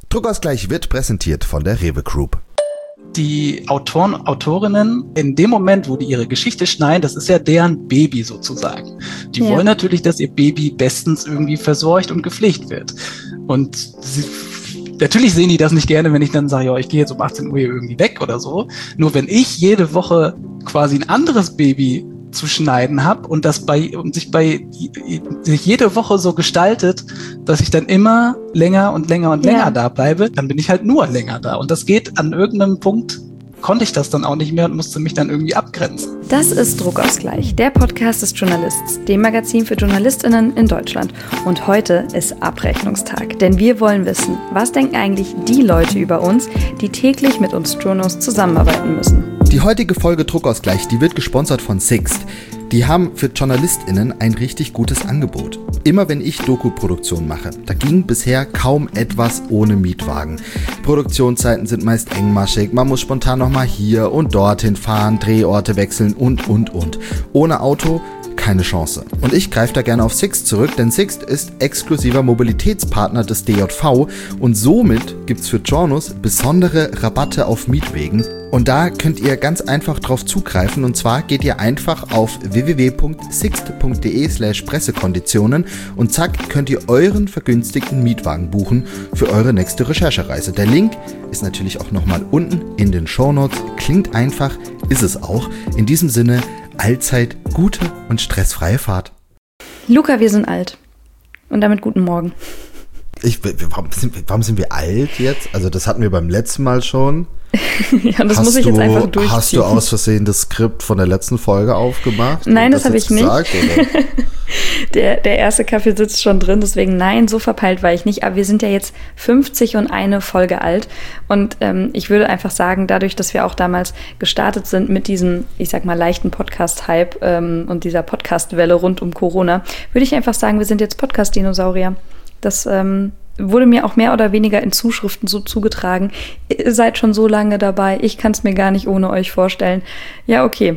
Druckausgleich wird präsentiert von der Rewe Group. Die Autoren, Autorinnen, in dem Moment, wo die ihre Geschichte schneiden, das ist ja deren Baby sozusagen. Die wollen natürlich, dass ihr Baby bestens irgendwie versorgt und gepflegt wird. Und natürlich sehen die das nicht gerne, wenn ich dann sage, ja, ich gehe jetzt um 18 Uhr irgendwie weg oder so. Nur wenn ich jede Woche quasi ein anderes Baby zu schneiden habe und sich jede Woche so gestaltet, dass ich dann immer länger und länger und länger da bleibe, dann bin ich halt nur länger da. Und das geht an irgendeinem Punkt, konnte ich das dann auch nicht mehr und musste mich dann irgendwie abgrenzen. Das ist Druckausgleich, der Podcast des Journalists, dem Magazin für JournalistInnen in Deutschland. Und heute ist Abrechnungstag, denn wir wollen wissen, was denken eigentlich die Leute über uns, die täglich mit uns Journos zusammenarbeiten müssen. Die heutige Folge Druckausgleich, die wird gesponsert von Sixt. Die haben für JournalistInnen ein richtig gutes Angebot. Immer wenn ich Doku-Produktion mache, da ging bisher kaum etwas ohne Mietwagen. Produktionszeiten sind meist engmaschig, man muss spontan nochmal hier und dorthin fahren, Drehorte wechseln und. Ohne Auto keine Chance. Und ich greife da gerne auf Sixt zurück, denn Sixt ist exklusiver Mobilitätspartner des DJV und somit gibt's für Journos besondere Rabatte auf Mietwegen. Und da könnt ihr ganz einfach drauf zugreifen, und zwar geht ihr einfach auf www.sixt.de/Pressekonditionen und zack, könnt ihr euren vergünstigten Mietwagen buchen für eure nächste Recherchereise. Der Link ist natürlich auch nochmal unten in den Shownotes. Klingt einfach, ist es auch. In diesem Sinne, allzeit gute und stressfreie Fahrt. Luca, wir sind alt. Und damit guten Morgen. Warum sind wir alt jetzt? Also das hatten wir beim letzten Mal schon. Ja, das muss ich jetzt einfach durchziehen. Hast du aus Versehen das Skript von der letzten Folge aufgemacht? Nein, das habe ich nicht. Gesagt, der erste Kaffee sitzt schon drin, deswegen nein, so verpeilt war ich nicht. Aber wir sind ja jetzt 50 und eine Folge alt. Und ich würde einfach sagen, dadurch, dass wir auch damals gestartet sind mit diesem, ich sag mal, leichten Podcast-Hype und dieser Podcast-Welle rund um Corona, würde ich einfach sagen, wir sind jetzt Podcast-Dinosaurier. Das wurde mir auch mehr oder weniger in Zuschriften so zugetragen. Ihr seid schon so lange dabei, ich kann es mir gar nicht ohne euch vorstellen. Ja, okay.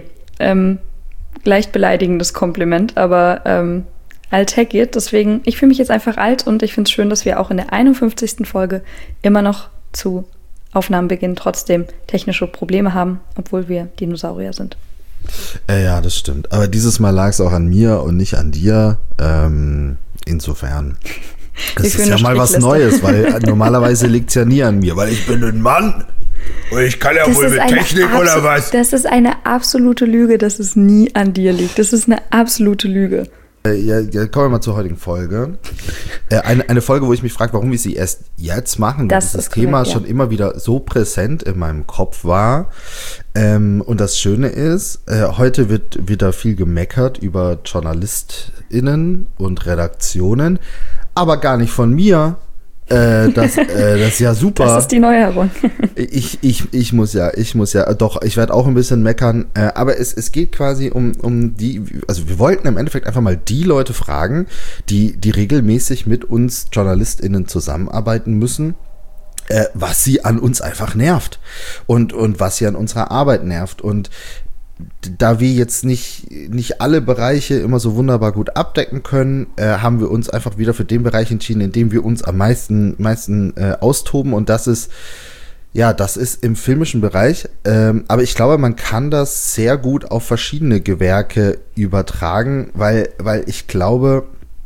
Leicht beleidigendes Kompliment, aber alltäglich. Deswegen, ich fühle mich jetzt einfach alt und ich finde es schön, dass wir auch in der 51. Folge immer noch zu Aufnahmenbeginn trotzdem technische Probleme haben, obwohl wir Dinosaurier sind. Ja, das stimmt. Aber dieses Mal lag es auch an mir und nicht an dir. Insofern. Das ist ja mal was Neues, weil normalerweise liegt es ja nie an mir, weil ich bin ein Mann und ich kann ja wohl mit Technik oder was. Das ist eine absolute Lüge, dass es nie an dir liegt. Das ist eine absolute Lüge. Ja, kommen wir mal zur heutigen Folge. Eine Folge, wo ich mich frage, warum wir sie erst jetzt machen, weil dieses Thema schon immer wieder so präsent in meinem Kopf war. Und das Schöne ist, heute wird wieder viel gemeckert über JournalistInnen und Redaktionen, aber gar nicht von mir. Das ist ja super. Das ist die Neuerung. Ich muss ja, doch, ich werde auch ein bisschen meckern, aber es geht quasi um die, also wir wollten im Endeffekt einfach mal die Leute fragen, die regelmäßig mit uns JournalistInnen zusammenarbeiten müssen, was sie an uns einfach nervt und was sie an unserer Arbeit nervt. Und da wir jetzt nicht alle Bereiche immer so wunderbar gut abdecken können, haben wir uns einfach wieder für den Bereich entschieden, in dem wir uns am meisten austoben, und das ist im filmischen Bereich. Aber ich glaube, man kann das sehr gut auf verschiedene Gewerke übertragen, weil ich glaube,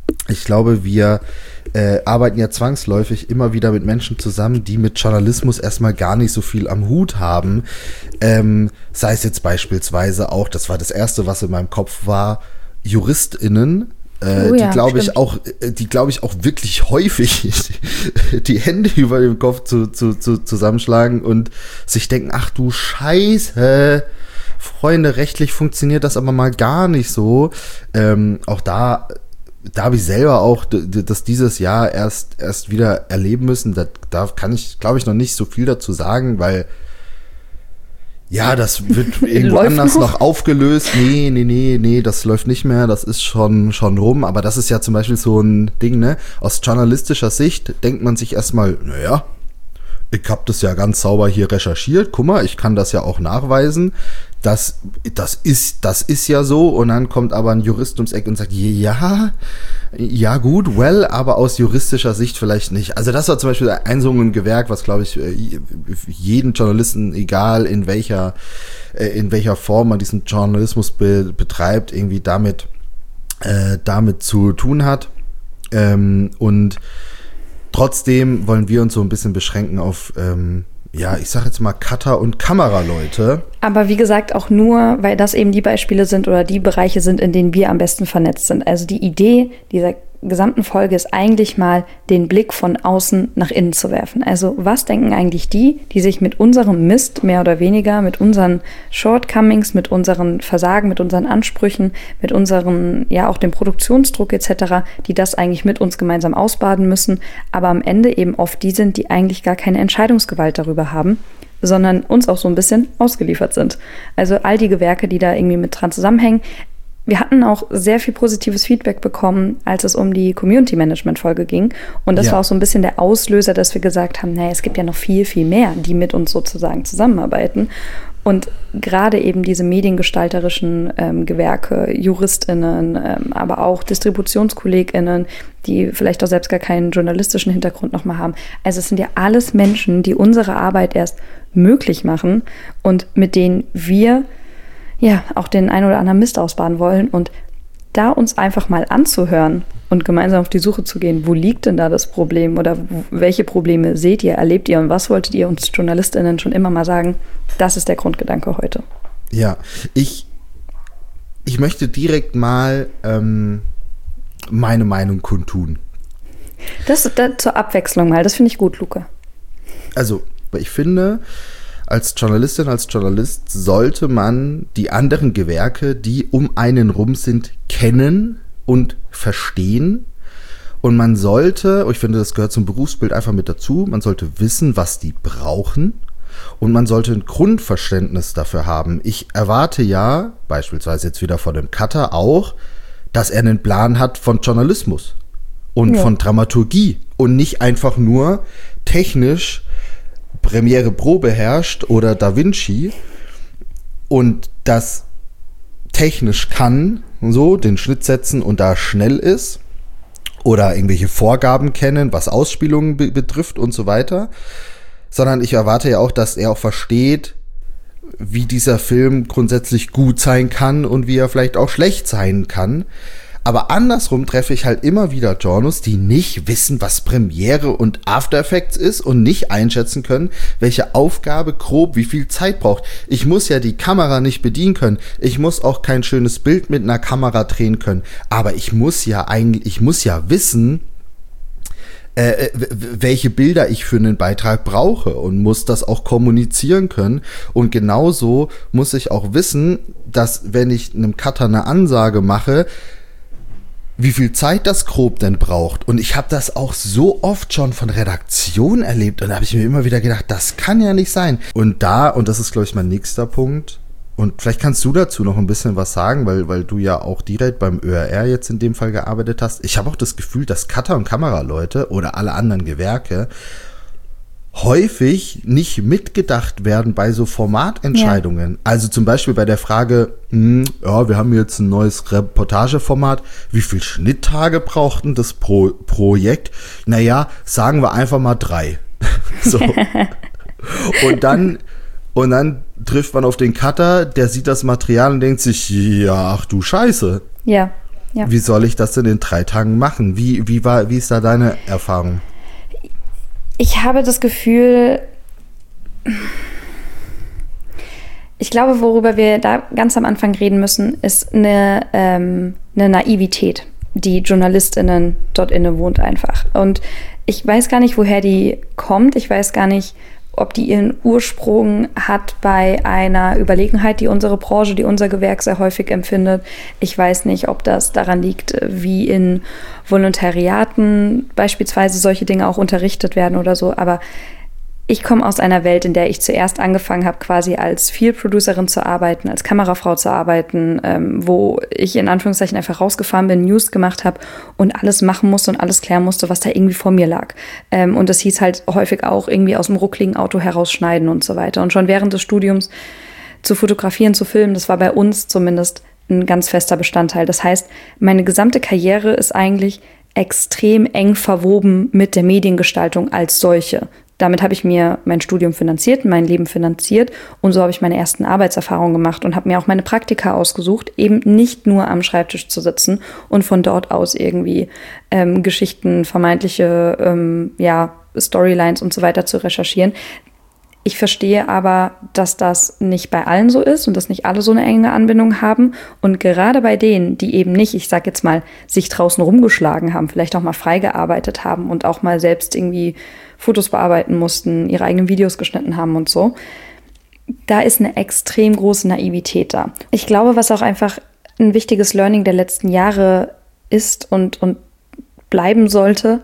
wir arbeiten ja zwangsläufig immer wieder mit Menschen zusammen, die mit Journalismus erstmal gar nicht so viel am Hut haben. Sei es jetzt beispielsweise auch, das war das Erste, was in meinem Kopf war, JuristInnen, die glaube ich auch wirklich häufig die Hände über dem Kopf zusammenschlagen und sich denken, ach du Scheiße, Freunde, rechtlich funktioniert das aber mal gar nicht so. Auch da habe ich selber auch das dieses Jahr erst wieder erleben müssen. Da kann ich, glaube ich, noch nicht so viel dazu sagen, weil ja, das wird irgendwo anders noch aufgelöst. Nee, das läuft nicht mehr, das ist schon rum. Aber das ist ja zum Beispiel so ein Ding, ne? Aus journalistischer Sicht denkt man sich erstmal, naja, ich habe das ja ganz sauber hier recherchiert. Guck mal, ich kann das ja auch nachweisen. Das ist ja so. Und dann kommt aber ein Jurist ums Eck und sagt, ja, Ja gut, aber aus juristischer Sicht vielleicht nicht. Also das war zum Beispiel ein so ein Gewerk, was, glaube ich, jeden Journalisten, egal in welcher Form man diesen Journalismus betreibt, irgendwie damit zu tun hat. Und trotzdem wollen wir uns so ein bisschen beschränken auf ich sag jetzt mal Cutter und Kameraleute. Aber wie gesagt, auch nur, weil das eben die Beispiele sind oder die Bereiche sind, in denen wir am besten vernetzt sind. Also die Idee dieser gesamten Folge ist eigentlich mal, den Blick von außen nach innen zu werfen. Also was denken eigentlich die sich mit unserem Mist mehr oder weniger, mit unseren Shortcomings, mit unseren Versagen, mit unseren Ansprüchen, mit unseren, auch dem Produktionsdruck etc., die das eigentlich mit uns gemeinsam ausbaden müssen, aber am Ende eben oft die sind, die eigentlich gar keine Entscheidungsgewalt darüber haben, sondern uns auch so ein bisschen ausgeliefert sind. Also all die Gewerke, die da irgendwie mit dran zusammenhängen. Wir hatten auch sehr viel positives Feedback bekommen, als es um die Community-Management-Folge ging. Und das war auch so ein bisschen der Auslöser, dass wir gesagt haben, es gibt ja noch viel, viel mehr, die mit uns sozusagen zusammenarbeiten. Und gerade eben diese mediengestalterischen Gewerke, JuristInnen, aber auch DistributionskollegInnen, die vielleicht auch selbst gar keinen journalistischen Hintergrund nochmal haben. Also es sind ja alles Menschen, die unsere Arbeit erst möglich machen und mit denen wir auch den ein oder anderen Mist ausbaden wollen. Und da uns einfach mal anzuhören und gemeinsam auf die Suche zu gehen, wo liegt denn da das Problem oder welche Probleme seht ihr, erlebt ihr und was wolltet ihr uns JournalistInnen schon immer mal sagen, das ist der Grundgedanke heute. Ja, ich möchte direkt mal meine Meinung kundtun. Das zur Abwechslung mal, das finde ich gut, Luca. Also, ich finde, als Journalistin, als Journalist sollte man die anderen Gewerke, die um einen rum sind, kennen und verstehen. Und man sollte, ich finde, das gehört zum Berufsbild einfach mit dazu, man sollte wissen, was die brauchen. Und man sollte ein Grundverständnis dafür haben. Ich erwarte ja, beispielsweise jetzt wieder von dem Cutter auch, dass er einen Plan hat von Journalismus und von Dramaturgie und nicht einfach nur technisch Premiere Pro beherrscht oder Da Vinci und das technisch kann, so den Schnitt setzen und da schnell ist oder irgendwelche Vorgaben kennen, was Ausspielungen betrifft und so weiter, sondern ich erwarte ja auch, dass er auch versteht, wie dieser Film grundsätzlich gut sein kann und wie er vielleicht auch schlecht sein kann. Aber andersrum treffe ich halt immer wieder Journos, die nicht wissen, was Premiere und After Effects ist und nicht einschätzen können, welche Aufgabe grob wie viel Zeit braucht. Ich muss ja die Kamera nicht bedienen können. Ich muss auch kein schönes Bild mit einer Kamera drehen können. Aber ich muss ja wissen, welche Bilder ich für einen Beitrag brauche und muss das auch kommunizieren können. Und genauso muss ich auch wissen, dass wenn ich einem Cutter eine Ansage mache, wie viel Zeit das grob denn braucht. Und ich habe das auch so oft schon von Redaktion erlebt und da habe ich mir immer wieder gedacht, das kann ja nicht sein. Und das ist, glaube ich, mein nächster Punkt. Und vielleicht kannst du dazu noch ein bisschen was sagen, weil du ja auch direkt beim ÖRR jetzt in dem Fall gearbeitet hast. Ich habe auch das Gefühl, dass Cutter und Kameraleute oder alle anderen Gewerke häufig nicht mitgedacht werden bei so Formatentscheidungen. Ja. Also zum Beispiel bei der Frage, wir haben jetzt ein neues Reportageformat, wie viel Schnitttage braucht denn das pro Projekt? Naja, sagen wir einfach mal 3. So. Und dann trifft man auf den Cutter, der sieht das Material und denkt sich, ja, ach du Scheiße. Ja. Wie soll ich das denn in 3 Tagen machen? Wie ist da deine Erfahrung? Ich habe das Gefühl, ich glaube, worüber wir da ganz am Anfang reden müssen, ist eine Naivität, die JournalistInnen dort innewohnt einfach. Und ich weiß gar nicht, woher die kommt. Ich weiß gar nicht, ob die ihren Ursprung hat bei einer Überlegenheit, die unsere Branche, die unser Gewerk sehr häufig empfindet. Ich weiß nicht, ob das daran liegt, wie in Volontariaten beispielsweise solche Dinge auch unterrichtet werden oder so. Aber ich komme aus einer Welt, in der ich zuerst angefangen habe, quasi als Field-Producerin zu arbeiten, als Kamerafrau zu arbeiten, wo ich in Anführungszeichen einfach rausgefahren bin, News gemacht habe und alles machen musste und alles klären musste, was da irgendwie vor mir lag. Und das hieß halt häufig auch irgendwie aus dem ruckligen Auto herausschneiden und so weiter. Und schon während des Studiums zu fotografieren, zu filmen, das war bei uns zumindest ein ganz fester Bestandteil. Das heißt, meine gesamte Karriere ist eigentlich extrem eng verwoben mit der Mediengestaltung als solche. Damit habe ich mir mein Studium finanziert, mein Leben finanziert und so habe ich meine ersten Arbeitserfahrungen gemacht und habe mir auch meine Praktika ausgesucht, eben nicht nur am Schreibtisch zu sitzen und von dort aus irgendwie Geschichten, vermeintliche Storylines und so weiter zu recherchieren. Ich verstehe aber, dass das nicht bei allen so ist und dass nicht alle so eine enge Anbindung haben. Und gerade bei denen, die eben nicht, ich sag jetzt mal, sich draußen rumgeschlagen haben, vielleicht auch mal frei gearbeitet haben und auch mal selbst irgendwie Fotos bearbeiten mussten, ihre eigenen Videos geschnitten haben und so, da ist eine extrem große Naivität da. Ich glaube, was auch einfach ein wichtiges Learning der letzten Jahre ist und bleiben sollte,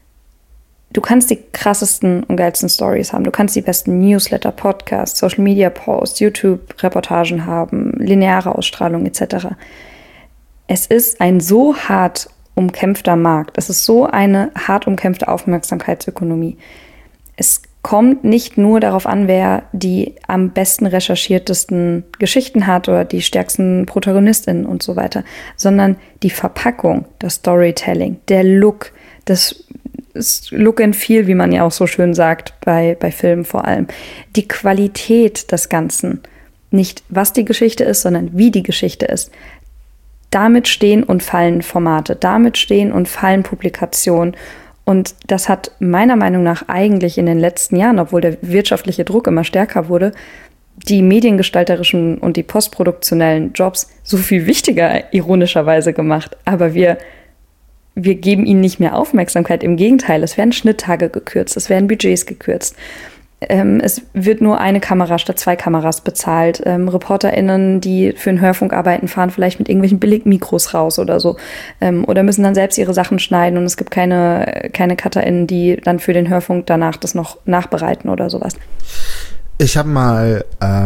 du kannst die krassesten und geilsten Stories haben. Du kannst die besten Newsletter, Podcasts, Social Media Posts, YouTube-Reportagen haben, lineare Ausstrahlung etc. Es ist ein so hart umkämpfter Markt. Es ist so eine hart umkämpfte Aufmerksamkeitsökonomie. Es kommt nicht nur darauf an, wer die am besten recherchiertesten Geschichten hat oder die stärksten ProtagonistInnen und so weiter, sondern die Verpackung, das Storytelling, der Look, das Look and Feel, wie man ja auch so schön sagt, bei Filmen vor allem. Die Qualität des Ganzen. Nicht, was die Geschichte ist, sondern wie die Geschichte ist. Damit stehen und fallen Formate. Damit stehen und fallen Publikationen. Und das hat meiner Meinung nach eigentlich in den letzten Jahren, obwohl der wirtschaftliche Druck immer stärker wurde, die mediengestalterischen und die postproduktionellen Jobs so viel wichtiger ironischerweise gemacht. Aber wir geben ihnen nicht mehr Aufmerksamkeit. Im Gegenteil, es werden Schnitttage gekürzt, es werden Budgets gekürzt. Es wird nur eine Kamera statt 2 Kameras bezahlt. ReporterInnen, die für den Hörfunk arbeiten, fahren vielleicht mit irgendwelchen Billigmikros raus oder so. Oder müssen dann selbst ihre Sachen schneiden und es gibt keine CutterInnen, die dann für den Hörfunk danach das noch nachbereiten oder sowas. Ich habe mal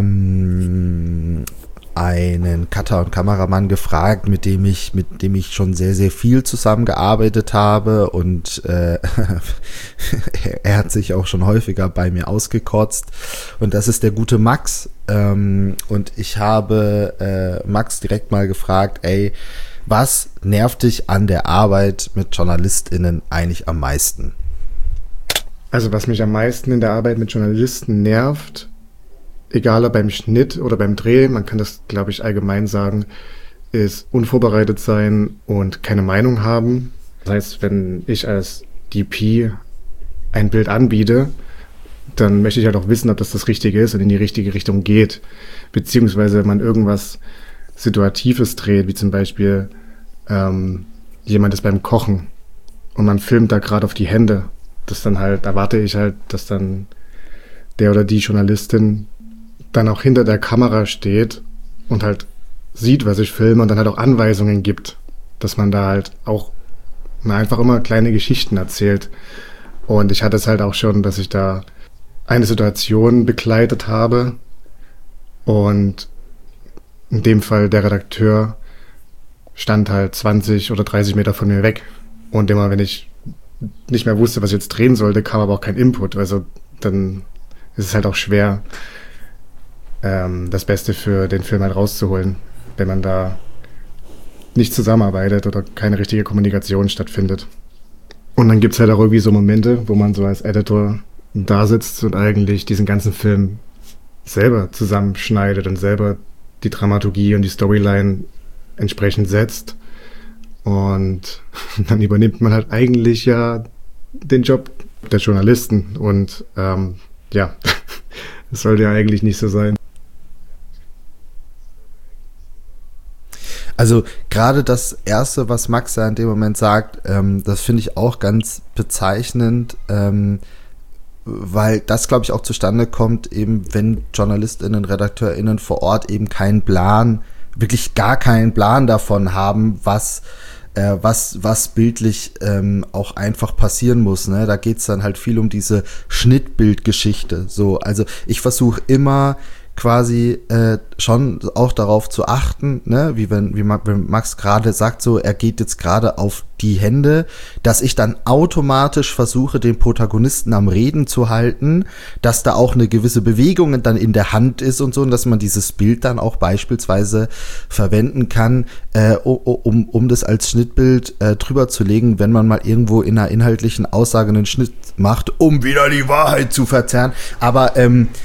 einen Cutter und Kameramann gefragt, mit dem ich schon sehr, sehr viel zusammengearbeitet habe und er hat sich auch schon häufiger bei mir ausgekotzt und das ist der gute Max und ich habe Max direkt mal gefragt, ey, was nervt dich an der Arbeit mit JournalistInnen eigentlich am meisten? Also was mich am meisten in der Arbeit mit Journalisten nervt, egal ob beim Schnitt oder beim Dreh, man kann das, glaube ich, allgemein sagen, ist unvorbereitet sein und keine Meinung haben. Das heißt, wenn ich als DP ein Bild anbiete, dann möchte ich halt auch wissen, ob das Richtige ist und in die richtige Richtung geht. Beziehungsweise man irgendwas Situatives dreht, wie zum Beispiel jemand ist beim Kochen und man filmt da gerade auf die Hände. Das dann halt, erwarte ich halt, dass dann der oder die Journalistin dann auch hinter der Kamera steht und halt sieht, was ich filme und dann halt auch Anweisungen gibt, dass man da halt auch einfach immer kleine Geschichten erzählt. Und ich hatte es halt auch schon, dass ich da eine Situation begleitet habe und in dem Fall der Redakteur stand halt 20 oder 30 Meter von mir weg und immer, wenn ich nicht mehr wusste, was ich jetzt drehen sollte, kam aber auch kein Input. Also dann ist es halt auch schwer, das Beste für den Film halt rauszuholen, wenn man da nicht zusammenarbeitet oder keine richtige Kommunikation stattfindet. Und dann gibt's halt auch irgendwie so Momente, wo man so als Editor da sitzt und eigentlich diesen ganzen Film selber zusammenschneidet und selber die Dramaturgie und die Storyline entsprechend setzt. Und dann übernimmt man halt eigentlich ja den Job der Journalisten. Und das sollte ja eigentlich nicht so sein. Also gerade das Erste, was Max da in dem Moment sagt, das finde ich auch ganz bezeichnend, weil das, glaube ich, auch zustande kommt, eben wenn JournalistInnen, RedakteurInnen vor Ort eben keinen Plan, wirklich gar keinen Plan davon haben, was bildlich auch einfach passieren muss. Ne? Da geht's dann halt viel um diese Schnittbildgeschichte. So, also ich versuche immer quasi schon auch darauf zu achten, ne, wenn Max gerade sagt, so er geht jetzt gerade auf die Hände, dass ich dann automatisch versuche, den Protagonisten am Reden zu halten, dass da auch eine gewisse Bewegung dann in der Hand ist und so, und dass man dieses Bild dann auch beispielsweise verwenden kann, um das als Schnittbild drüber zu legen, wenn man mal irgendwo in einer inhaltlichen Aussage einen Schnitt macht, um wieder die Wahrheit zu verzerren. Aber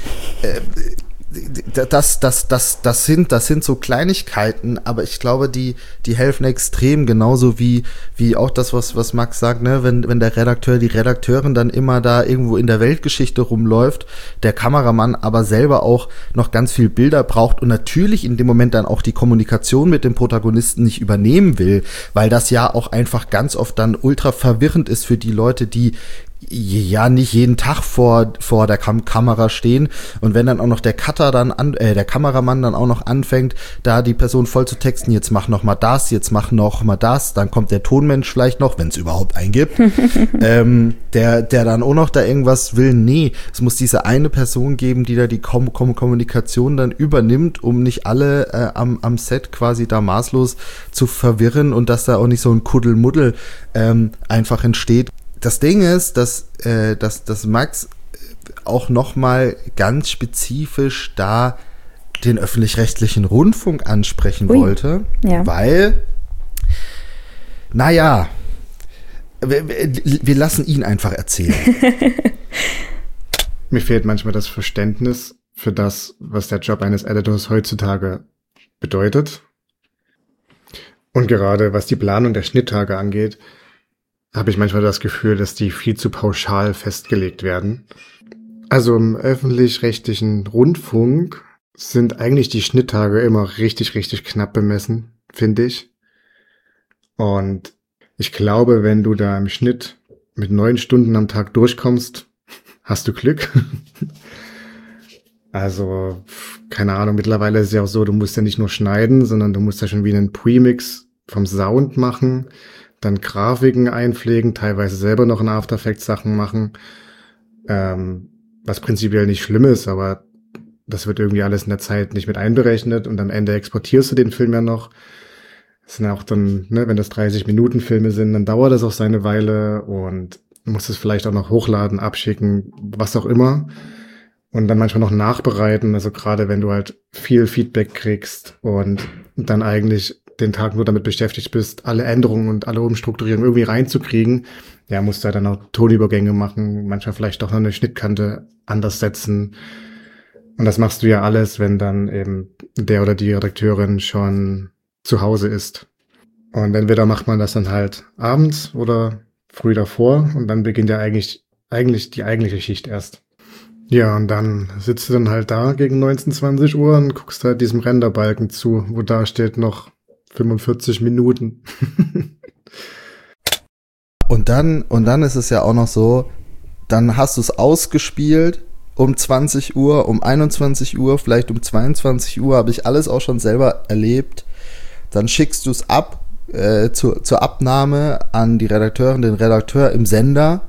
das sind so Kleinigkeiten, aber ich glaube, die helfen extrem, genauso wie auch das, was Max sagt, ne, wenn der Redakteur, die Redakteurin dann immer da irgendwo in der Weltgeschichte rumläuft, der Kameramann aber selber auch noch ganz viel Bilder braucht und natürlich in dem Moment dann auch die Kommunikation mit dem Protagonisten nicht übernehmen will, weil das ja auch einfach ganz oft dann ultra verwirrend ist für die Leute, die ja nicht jeden Tag vor der Kamera stehen, und wenn dann auch noch der Cutter dann der Kameramann dann auch noch anfängt, da die Person voll zu texten, jetzt mach noch mal das, jetzt mach noch mal das, dann kommt der Tonmensch vielleicht noch, wenn es überhaupt einen gibt, der dann auch noch da irgendwas will. Nee, es muss diese eine Person geben, die da die Kommunikation dann übernimmt, um nicht alle am Set quasi da maßlos zu verwirren und dass da auch nicht so ein Kuddelmuddel einfach entsteht. Das Ding ist, dass Max auch noch mal ganz spezifisch da den öffentlich-rechtlichen Rundfunk ansprechen wollte, ja. Weil, naja, wir lassen ihn einfach erzählen. Mir fehlt manchmal das Verständnis für das, was der Job eines Editors heutzutage bedeutet. Und gerade was die Planung der Schnitttage angeht, habe ich manchmal das Gefühl, dass die viel zu pauschal festgelegt werden. Also im öffentlich-rechtlichen Rundfunk sind eigentlich die Schnitttage immer richtig, richtig knapp bemessen, finde ich. Und ich glaube, wenn du da im Schnitt mit 9 Stunden am Tag durchkommst, hast du Glück. Also, keine Ahnung, mittlerweile ist es ja auch so, du musst ja nicht nur schneiden, sondern du musst ja schon wie einen Premix vom Sound machen, dann Grafiken einpflegen, teilweise selber noch in After Effects Sachen machen, was prinzipiell nicht schlimm ist, aber das wird irgendwie alles in der Zeit nicht mit einberechnet und am Ende exportierst du den Film ja noch. Das sind auch dann, ne, wenn das 30-Minuten-Filme sind, dann dauert das auch seine Weile und du musst es vielleicht auch noch hochladen, abschicken, was auch immer. Und dann manchmal noch nachbereiten, also gerade wenn du halt viel Feedback kriegst und dann eigentlich den Tag nur damit beschäftigt bist, alle Änderungen und alle Umstrukturierungen irgendwie reinzukriegen, ja, musst du halt dann auch Tonübergänge machen, manchmal vielleicht doch noch eine Schnittkante anders setzen. Und das machst du ja alles, wenn dann eben der oder die Redakteurin schon zu Hause ist. Und entweder macht man das dann halt abends oder früh davor und dann beginnt ja eigentlich die eigentliche Schicht erst. Ja, und dann sitzt du dann halt da gegen 19, 20 Uhr und guckst halt diesem Renderbalken zu, wo da steht noch 45 Minuten. Und dann ist es ja auch noch so, dann hast du es ausgespielt um 20 Uhr, um 21 Uhr, vielleicht um 22 Uhr, habe ich alles auch schon selber erlebt. Dann schickst du es ab zur Abnahme an die Redakteurin, den Redakteur im Sender.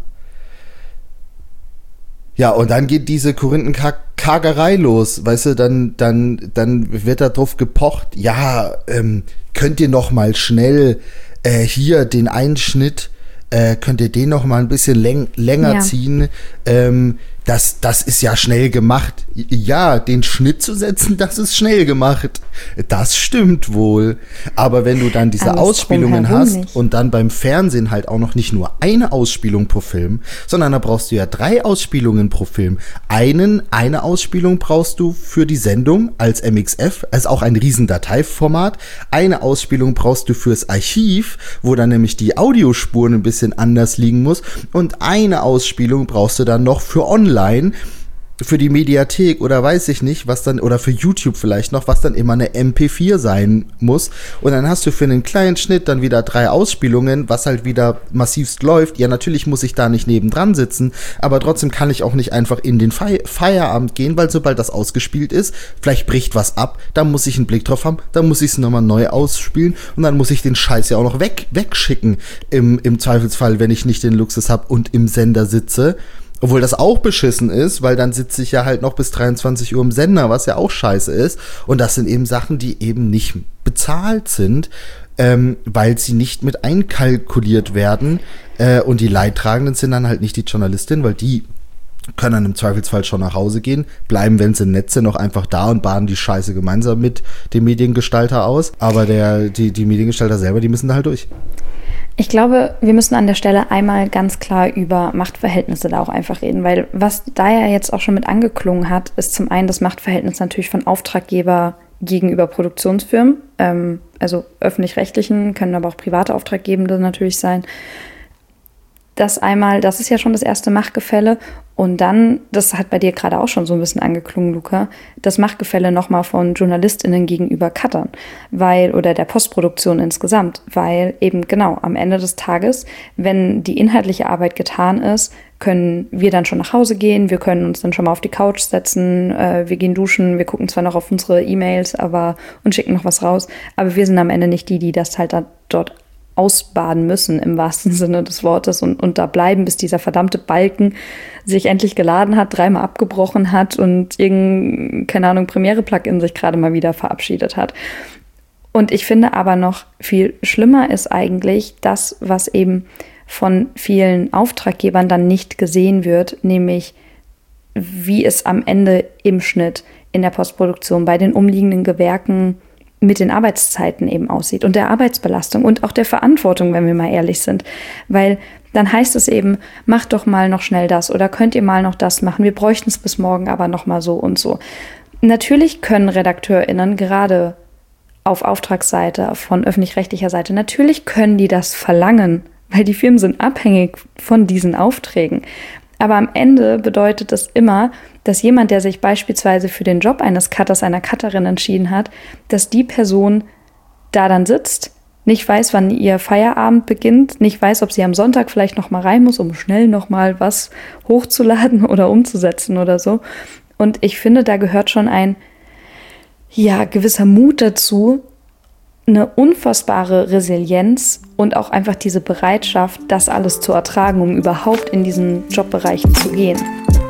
Ja, und dann geht diese Korinthenkagerei los, weißt du, dann wird da drauf gepocht, ja, könnt ihr noch mal schnell hier den Einschnitt, könnt ihr den noch mal ein bisschen länger ziehen, das ist ja schnell gemacht. Ja, den Schnitt zu setzen, das ist schnell gemacht. Das stimmt wohl. Aber wenn du dann diese Ausspielungen hast nicht. Und dann beim Fernsehen halt auch noch nicht nur eine Ausspielung pro Film, sondern da brauchst du ja 3 Ausspielungen pro Film. Eine Ausspielung brauchst du für die Sendung als MXF, also auch ein Riesendateiformat. Eine Ausspielung brauchst du fürs Archiv, wo dann nämlich die Audiospuren ein bisschen anders liegen muss. Und eine Ausspielung brauchst du dann noch für online, für die Mediathek oder weiß ich nicht, was dann, oder für YouTube vielleicht noch, was dann immer eine MP4 sein muss. Und dann hast du für einen kleinen Schnitt dann wieder 3 Ausspielungen, was halt wieder massivst läuft. Ja, natürlich muss ich da nicht nebendran sitzen, aber trotzdem kann ich auch nicht einfach in den Feierabend gehen, weil sobald das ausgespielt ist, vielleicht bricht was ab, da muss ich einen Blick drauf haben, dann muss ich es nochmal neu ausspielen und dann muss ich den Scheiß ja auch noch wegschicken im Zweifelsfall, wenn ich nicht den Luxus habe und im Sender sitze. Obwohl das auch beschissen ist, weil dann sitze ich ja halt noch bis 23 Uhr im Sender, was ja auch scheiße ist. Und das sind eben Sachen, die eben nicht bezahlt sind, weil sie nicht mit einkalkuliert werden. Und die Leidtragenden sind dann halt nicht die Journalistin, weil die können dann im Zweifelsfall schon nach Hause gehen, bleiben, wenn sie nett sind, noch einfach da und baden die Scheiße gemeinsam mit dem Mediengestalter aus. Aber die Mediengestalter selber, die müssen da halt durch. Ich glaube, wir müssen an der Stelle einmal ganz klar über Machtverhältnisse da auch einfach reden, weil was da ja jetzt auch schon mit angeklungen hat, ist zum einen das Verhältnis natürlich von Auftraggeber gegenüber Produktionsfirmen, also öffentlich-rechtlichen, können aber auch private Auftraggebende natürlich sein. Das ist ja schon das erste Machtgefälle. Und dann, das hat bei dir gerade auch schon so ein bisschen angeklungen, Luca, das Machtgefälle nochmal von JournalistInnen gegenüber Cuttern, oder der Postproduktion insgesamt, weil eben genau am Ende des Tages, wenn die inhaltliche Arbeit getan ist, können wir dann schon nach Hause gehen, wir können uns dann schon mal auf die Couch setzen, wir gehen duschen, wir gucken zwar noch auf unsere E-Mails und schicken noch was raus, aber wir sind am Ende nicht die das halt dann dort ausbaden müssen, im wahrsten Sinne des Wortes und da bleiben, bis dieser verdammte Balken sich endlich geladen hat, 3-mal abgebrochen hat und keine Ahnung, Premiere-Plugin sich gerade mal wieder verabschiedet hat. Und ich finde aber noch viel schlimmer ist eigentlich das, was eben von vielen Auftraggebern dann nicht gesehen wird, nämlich wie es am Ende im Schnitt in der Postproduktion bei den umliegenden Gewerken mit den Arbeitszeiten eben aussieht und der Arbeitsbelastung und auch der Verantwortung, wenn wir mal ehrlich sind. Weil dann heißt es eben, macht doch mal noch schnell das oder könnt ihr mal noch das machen, wir bräuchten es bis morgen aber noch mal so und so. Natürlich können RedakteurInnen gerade auf Auftragsseite, von öffentlich-rechtlicher Seite, natürlich können die das verlangen, weil die Firmen sind abhängig von diesen Aufträgen. Aber am Ende bedeutet es immer, dass jemand, der sich beispielsweise für den Job eines Cutters, einer Cutterin entschieden hat, dass die Person da dann sitzt, nicht weiß, wann ihr Feierabend beginnt, nicht weiß, ob sie am Sonntag vielleicht noch mal rein muss, um schnell noch mal was hochzuladen oder umzusetzen oder so. Und ich finde, da gehört schon ein gewisser Mut dazu, eine unfassbare Resilienz und auch einfach diese Bereitschaft, das alles zu ertragen, um überhaupt in diesen Jobbereichen zu gehen.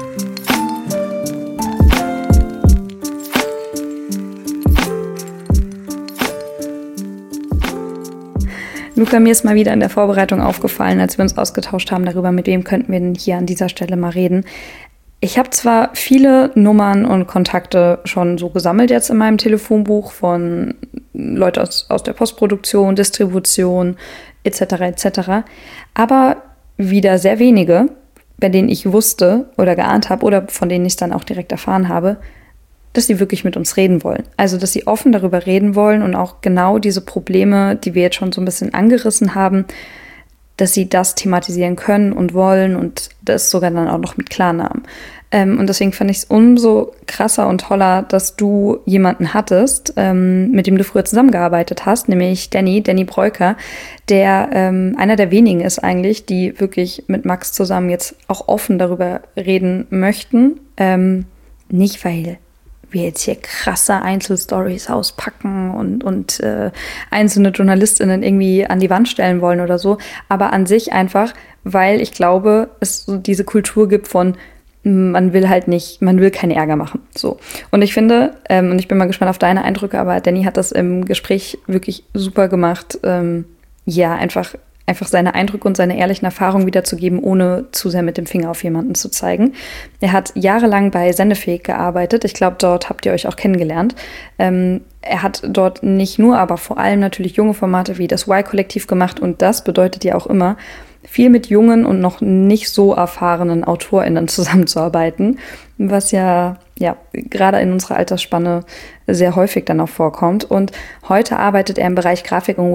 Luca, mir ist mal wieder in der Vorbereitung aufgefallen, als wir uns ausgetauscht haben darüber, mit wem könnten wir denn hier an dieser Stelle mal reden. Ich habe zwar viele Nummern und Kontakte schon so gesammelt jetzt in meinem Telefonbuch von Leuten aus der Postproduktion, Distribution etc., aber wieder sehr wenige, bei denen ich wusste oder geahnt habe oder von denen ich dann auch direkt erfahren habe, dass sie wirklich mit uns reden wollen. Also, dass sie offen darüber reden wollen und auch genau diese Probleme, die wir jetzt schon so ein bisschen angerissen haben, dass sie das thematisieren können und wollen und das sogar dann auch noch mit Klarnamen. Und deswegen fand ich es umso krasser und toller, dass du jemanden hattest, mit dem du früher zusammengearbeitet hast, nämlich Danny Breuker, der einer der wenigen ist eigentlich, die wirklich mit Max zusammen jetzt auch offen darüber reden möchten. Nicht, weil wir jetzt hier krasse Einzelstories auspacken und einzelne JournalistInnen irgendwie an die Wand stellen wollen oder so, aber an sich einfach, weil ich glaube, es so diese Kultur gibt von man will keinen Ärger machen. So. Und ich finde, und ich bin mal gespannt auf deine Eindrücke, aber Danny hat das im Gespräch wirklich super gemacht, einfach seine Eindrücke und seine ehrlichen Erfahrungen wiederzugeben, ohne zu sehr mit dem Finger auf jemanden zu zeigen. Er hat jahrelang bei Sendefähig gearbeitet. Ich glaube, dort habt ihr euch auch kennengelernt. Er hat dort nicht nur, aber vor allem natürlich junge Formate wie das Y-Kollektiv gemacht und das bedeutet ja auch immer, viel mit jungen und noch nicht so erfahrenen AutorInnen zusammenzuarbeiten, was ja gerade in unserer Altersspanne sehr häufig dann auch vorkommt. Und heute arbeitet er im Bereich Grafik und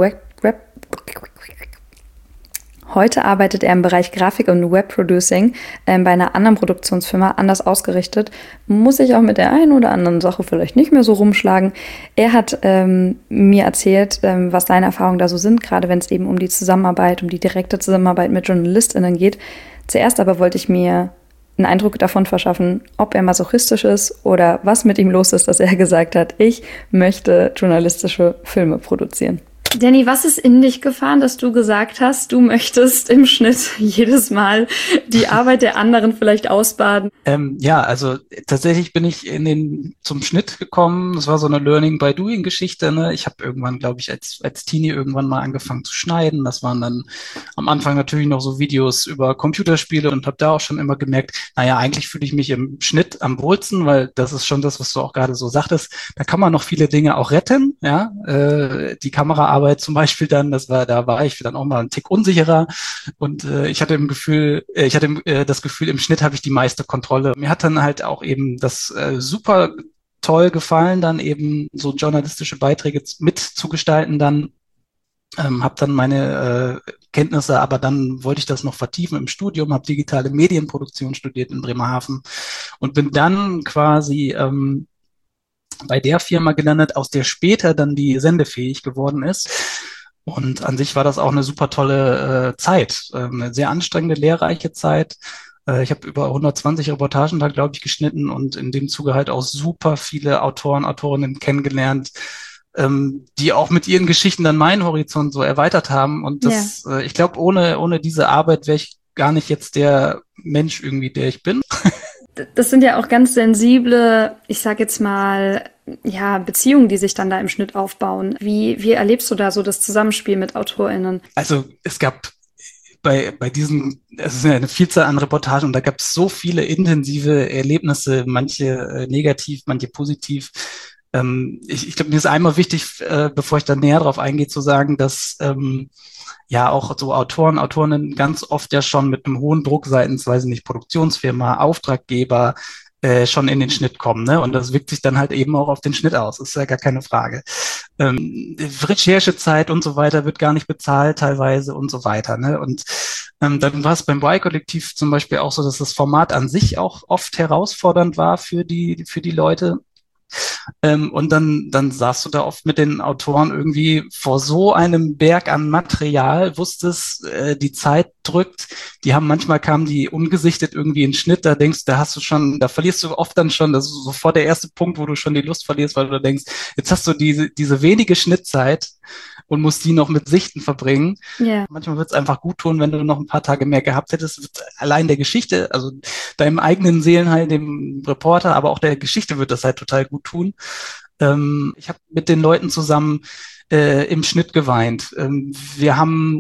Webproducing bei einer anderen Produktionsfirma, anders ausgerichtet. Muss ich auch mit der einen oder anderen Sache vielleicht nicht mehr so rumschlagen. Er hat mir erzählt, was seine Erfahrungen da so sind, gerade wenn es eben um die direkte Zusammenarbeit mit JournalistInnen geht. Zuerst aber wollte ich mir einen Eindruck davon verschaffen, ob er masochistisch ist oder was mit ihm los ist, dass er gesagt hat, ich möchte journalistische Filme produzieren. Danny, was ist in dich gefahren, dass du gesagt hast, du möchtest im Schnitt jedes Mal die Arbeit der anderen vielleicht ausbaden? Ja, also tatsächlich bin ich zum Schnitt gekommen. Das war so eine Learning by Doing Geschichte. Ne? Ich habe irgendwann, glaube ich, als Teenie irgendwann mal angefangen zu schneiden. Das waren dann am Anfang natürlich noch so Videos über Computerspiele und habe da auch schon immer gemerkt, naja, eigentlich fühle ich mich im Schnitt am wohlsten, weil das ist schon das, was du auch gerade so sagtest. Da kann man noch viele Dinge auch retten. Ja, die Kameraarbeit zum Beispiel dann, da war ich dann auch mal einen Tick unsicherer und ich hatte das Gefühl, im Schnitt habe ich die meiste Kontrolle. Mir hat dann halt auch eben das super toll gefallen, dann eben so journalistische Beiträge mit zu gestalten dann. Habe dann meine Kenntnisse, aber dann wollte ich das noch vertiefen im Studium, habe digitale Medienproduktion studiert in Bremerhaven und bin dann quasi bei der Firma gelandet, aus der später dann die sendefähig geworden ist. Und an sich war das auch eine super tolle Zeit, eine sehr anstrengende, lehrreiche Zeit. Ich habe über 120 Reportagen da, glaube ich, geschnitten und in dem Zuge halt auch super viele Autoren, Autorinnen kennengelernt, die auch mit ihren Geschichten dann meinen Horizont so erweitert haben. Und das, ich glaube, ohne diese Arbeit wäre ich gar nicht jetzt der Mensch irgendwie, der ich bin. Das sind ja auch ganz sensible, ich sag jetzt mal, ja, Beziehungen, die sich dann da im Schnitt aufbauen. Wie erlebst du da so das Zusammenspiel mit AutorInnen? Also es gab bei diesen, es ist ja eine Vielzahl an Reportagen und da gab es so viele intensive Erlebnisse, manche negativ, manche positiv. Ich glaube, mir ist einmal wichtig, bevor ich da näher drauf eingehe, zu sagen, dass ja auch so Autoren, Autorinnen ganz oft ja schon mit einem hohen Druck seitens, weiß ich nicht, Produktionsfirma, Auftraggeber schon in den Schnitt kommen, ne? Und das wirkt sich dann halt eben auch auf den Schnitt aus, ist ja gar keine Frage. Recherchezeit und so weiter wird gar nicht bezahlt teilweise und so weiter, ne? Und dann war es beim Y-Kollektiv zum Beispiel auch so, dass das Format an sich auch oft herausfordernd war für die Leute. Und dann saßt du da oft mit den Autoren irgendwie vor so einem Berg an Material, wusstest, die Zeit drückt. Manchmal kamen die ungesichtet irgendwie in den Schnitt, da da verlierst du oft dann schon, das ist sofort der erste Punkt, wo du schon die Lust verlierst, weil du denkst, jetzt hast du diese wenige Schnittzeit und musst die noch mit Sichten verbringen. Yeah. Manchmal wird es einfach gut tun, wenn du noch ein paar Tage mehr gehabt hättest. Allein der Geschichte, also deinem eigenen Seelenheil, dem Reporter, aber auch der Geschichte wird das halt total gut tun. Ich habe mit den Leuten zusammen im Schnitt geweint. Wir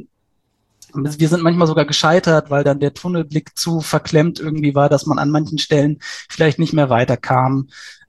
sind manchmal sogar gescheitert, weil dann der Tunnelblick zu verklemmt irgendwie war, dass man an manchen Stellen vielleicht nicht mehr weiterkam.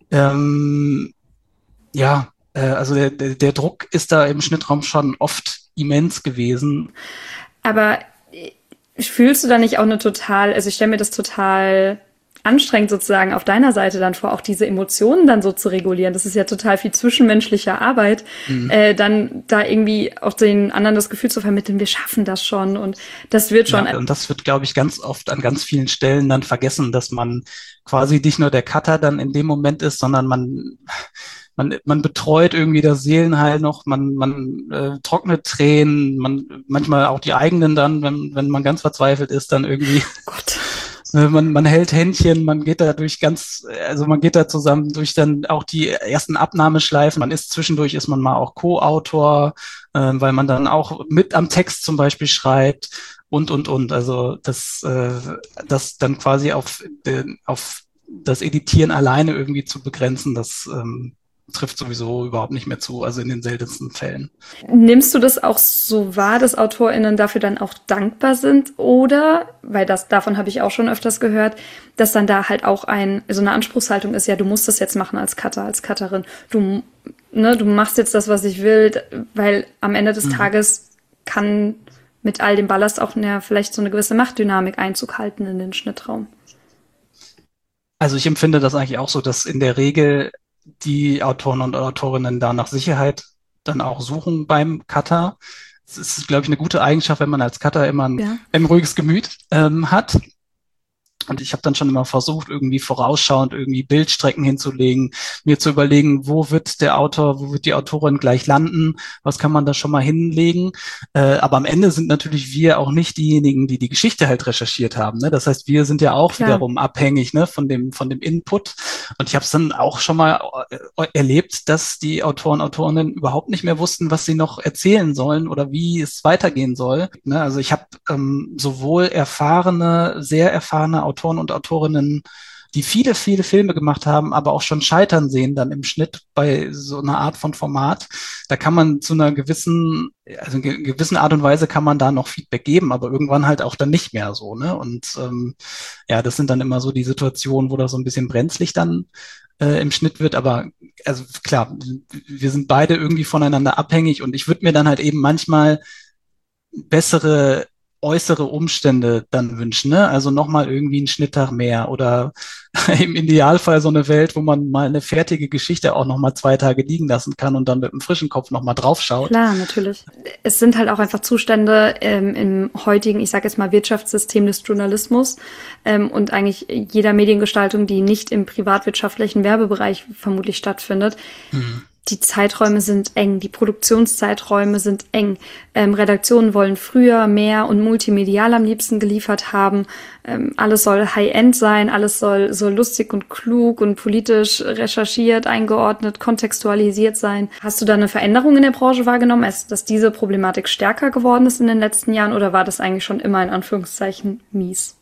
Also der Druck ist da im Schnittraum schon oft immens gewesen. Aber fühlst du da nicht auch also ich stelle mir das total anstrengend sozusagen auf deiner Seite dann vor, auch diese Emotionen dann so zu regulieren. Das ist ja total viel zwischenmenschliche Arbeit, dann da irgendwie auch den anderen das Gefühl zu vermitteln, wir schaffen das schon und das wird schon. Ja, und das wird, glaube ich, ganz oft an ganz vielen Stellen dann vergessen, dass man quasi nicht nur der Cutter dann in dem Moment ist, sondern man betreut irgendwie das Seelenheil noch, man trocknet Tränen, manchmal auch die eigenen dann, wenn man ganz verzweifelt ist, dann irgendwie. Gott. Man hält Händchen, man geht da zusammen durch dann auch die ersten Abnahmeschleifen. Zwischendurch ist man mal auch Co-Autor, weil man dann auch mit am Text zum Beispiel schreibt und. Also das dann quasi auf das Editieren alleine irgendwie zu begrenzen, das trifft sowieso überhaupt nicht mehr zu, also in den seltensten Fällen. Nimmst du das auch so wahr, dass AutorInnen dafür dann auch dankbar sind? Oder, weil davon habe ich auch schon öfters gehört, dass dann da halt auch so eine Anspruchshaltung ist, ja, du musst das jetzt machen als Cutter, als Cutterin. Du machst jetzt das, was ich will, weil am Ende des Tages kann mit all dem Ballast auch vielleicht so eine gewisse Machtdynamik Einzug halten in den Schnittraum. Also ich empfinde das eigentlich auch so, dass in der Regel die Autoren und Autorinnen da nach Sicherheit dann auch suchen beim Cutter. Es ist, glaube ich, eine gute Eigenschaft, wenn man als Cutter immer ein ruhiges Gemüt hat. Und ich habe dann schon immer versucht, irgendwie vorausschauend irgendwie Bildstrecken hinzulegen, mir zu überlegen, wo wird der Autor, wo wird die Autorin gleich landen, was kann man da schon mal hinlegen. Aber am Ende sind natürlich wir auch nicht diejenigen, die die Geschichte halt recherchiert haben. Ne? Das heißt, wir sind ja auch wiederum abhängig, ne, von dem Input. Und ich habe es dann auch schon mal erlebt, dass die Autorinnen überhaupt nicht mehr wussten, was sie noch erzählen sollen oder wie es weitergehen soll. Ne? Also ich habe sowohl sehr erfahrene Autoren und Autorinnen, die viele Filme gemacht haben, aber auch schon scheitern sehen dann im Schnitt bei so einer Art von Format. Da kann man zu einer gewissen Art und Weise kann man da noch Feedback geben, aber irgendwann halt auch dann nicht mehr so, ne? Und ja, das sind dann immer so die Situationen, wo das so ein bisschen brenzlig dann im Schnitt wird, aber also klar, wir sind beide irgendwie voneinander abhängig und ich würde mir dann halt eben manchmal bessere äußere Umstände dann wünschen, ne? Also nochmal irgendwie einen Schnitttag mehr oder im Idealfall so eine Welt, wo man mal eine fertige Geschichte auch nochmal 2 Tage liegen lassen kann und dann mit einem frischen Kopf nochmal draufschaut. Klar, natürlich. Es sind halt auch einfach Zustände im heutigen, ich sage jetzt mal, Wirtschaftssystem des Journalismus und eigentlich jeder Mediengestaltung, die nicht im privatwirtschaftlichen Werbebereich vermutlich stattfindet. Die Zeiträume sind eng, die Produktionszeiträume sind eng. Redaktionen wollen früher, mehr und multimedial am liebsten geliefert haben. Alles soll High-End sein, alles soll lustig und klug und politisch recherchiert, eingeordnet, kontextualisiert sein. Hast du da eine Veränderung in der Branche wahrgenommen, dass diese Problematik stärker geworden ist in den letzten Jahren, oder war das eigentlich schon immer in Anführungszeichen mies?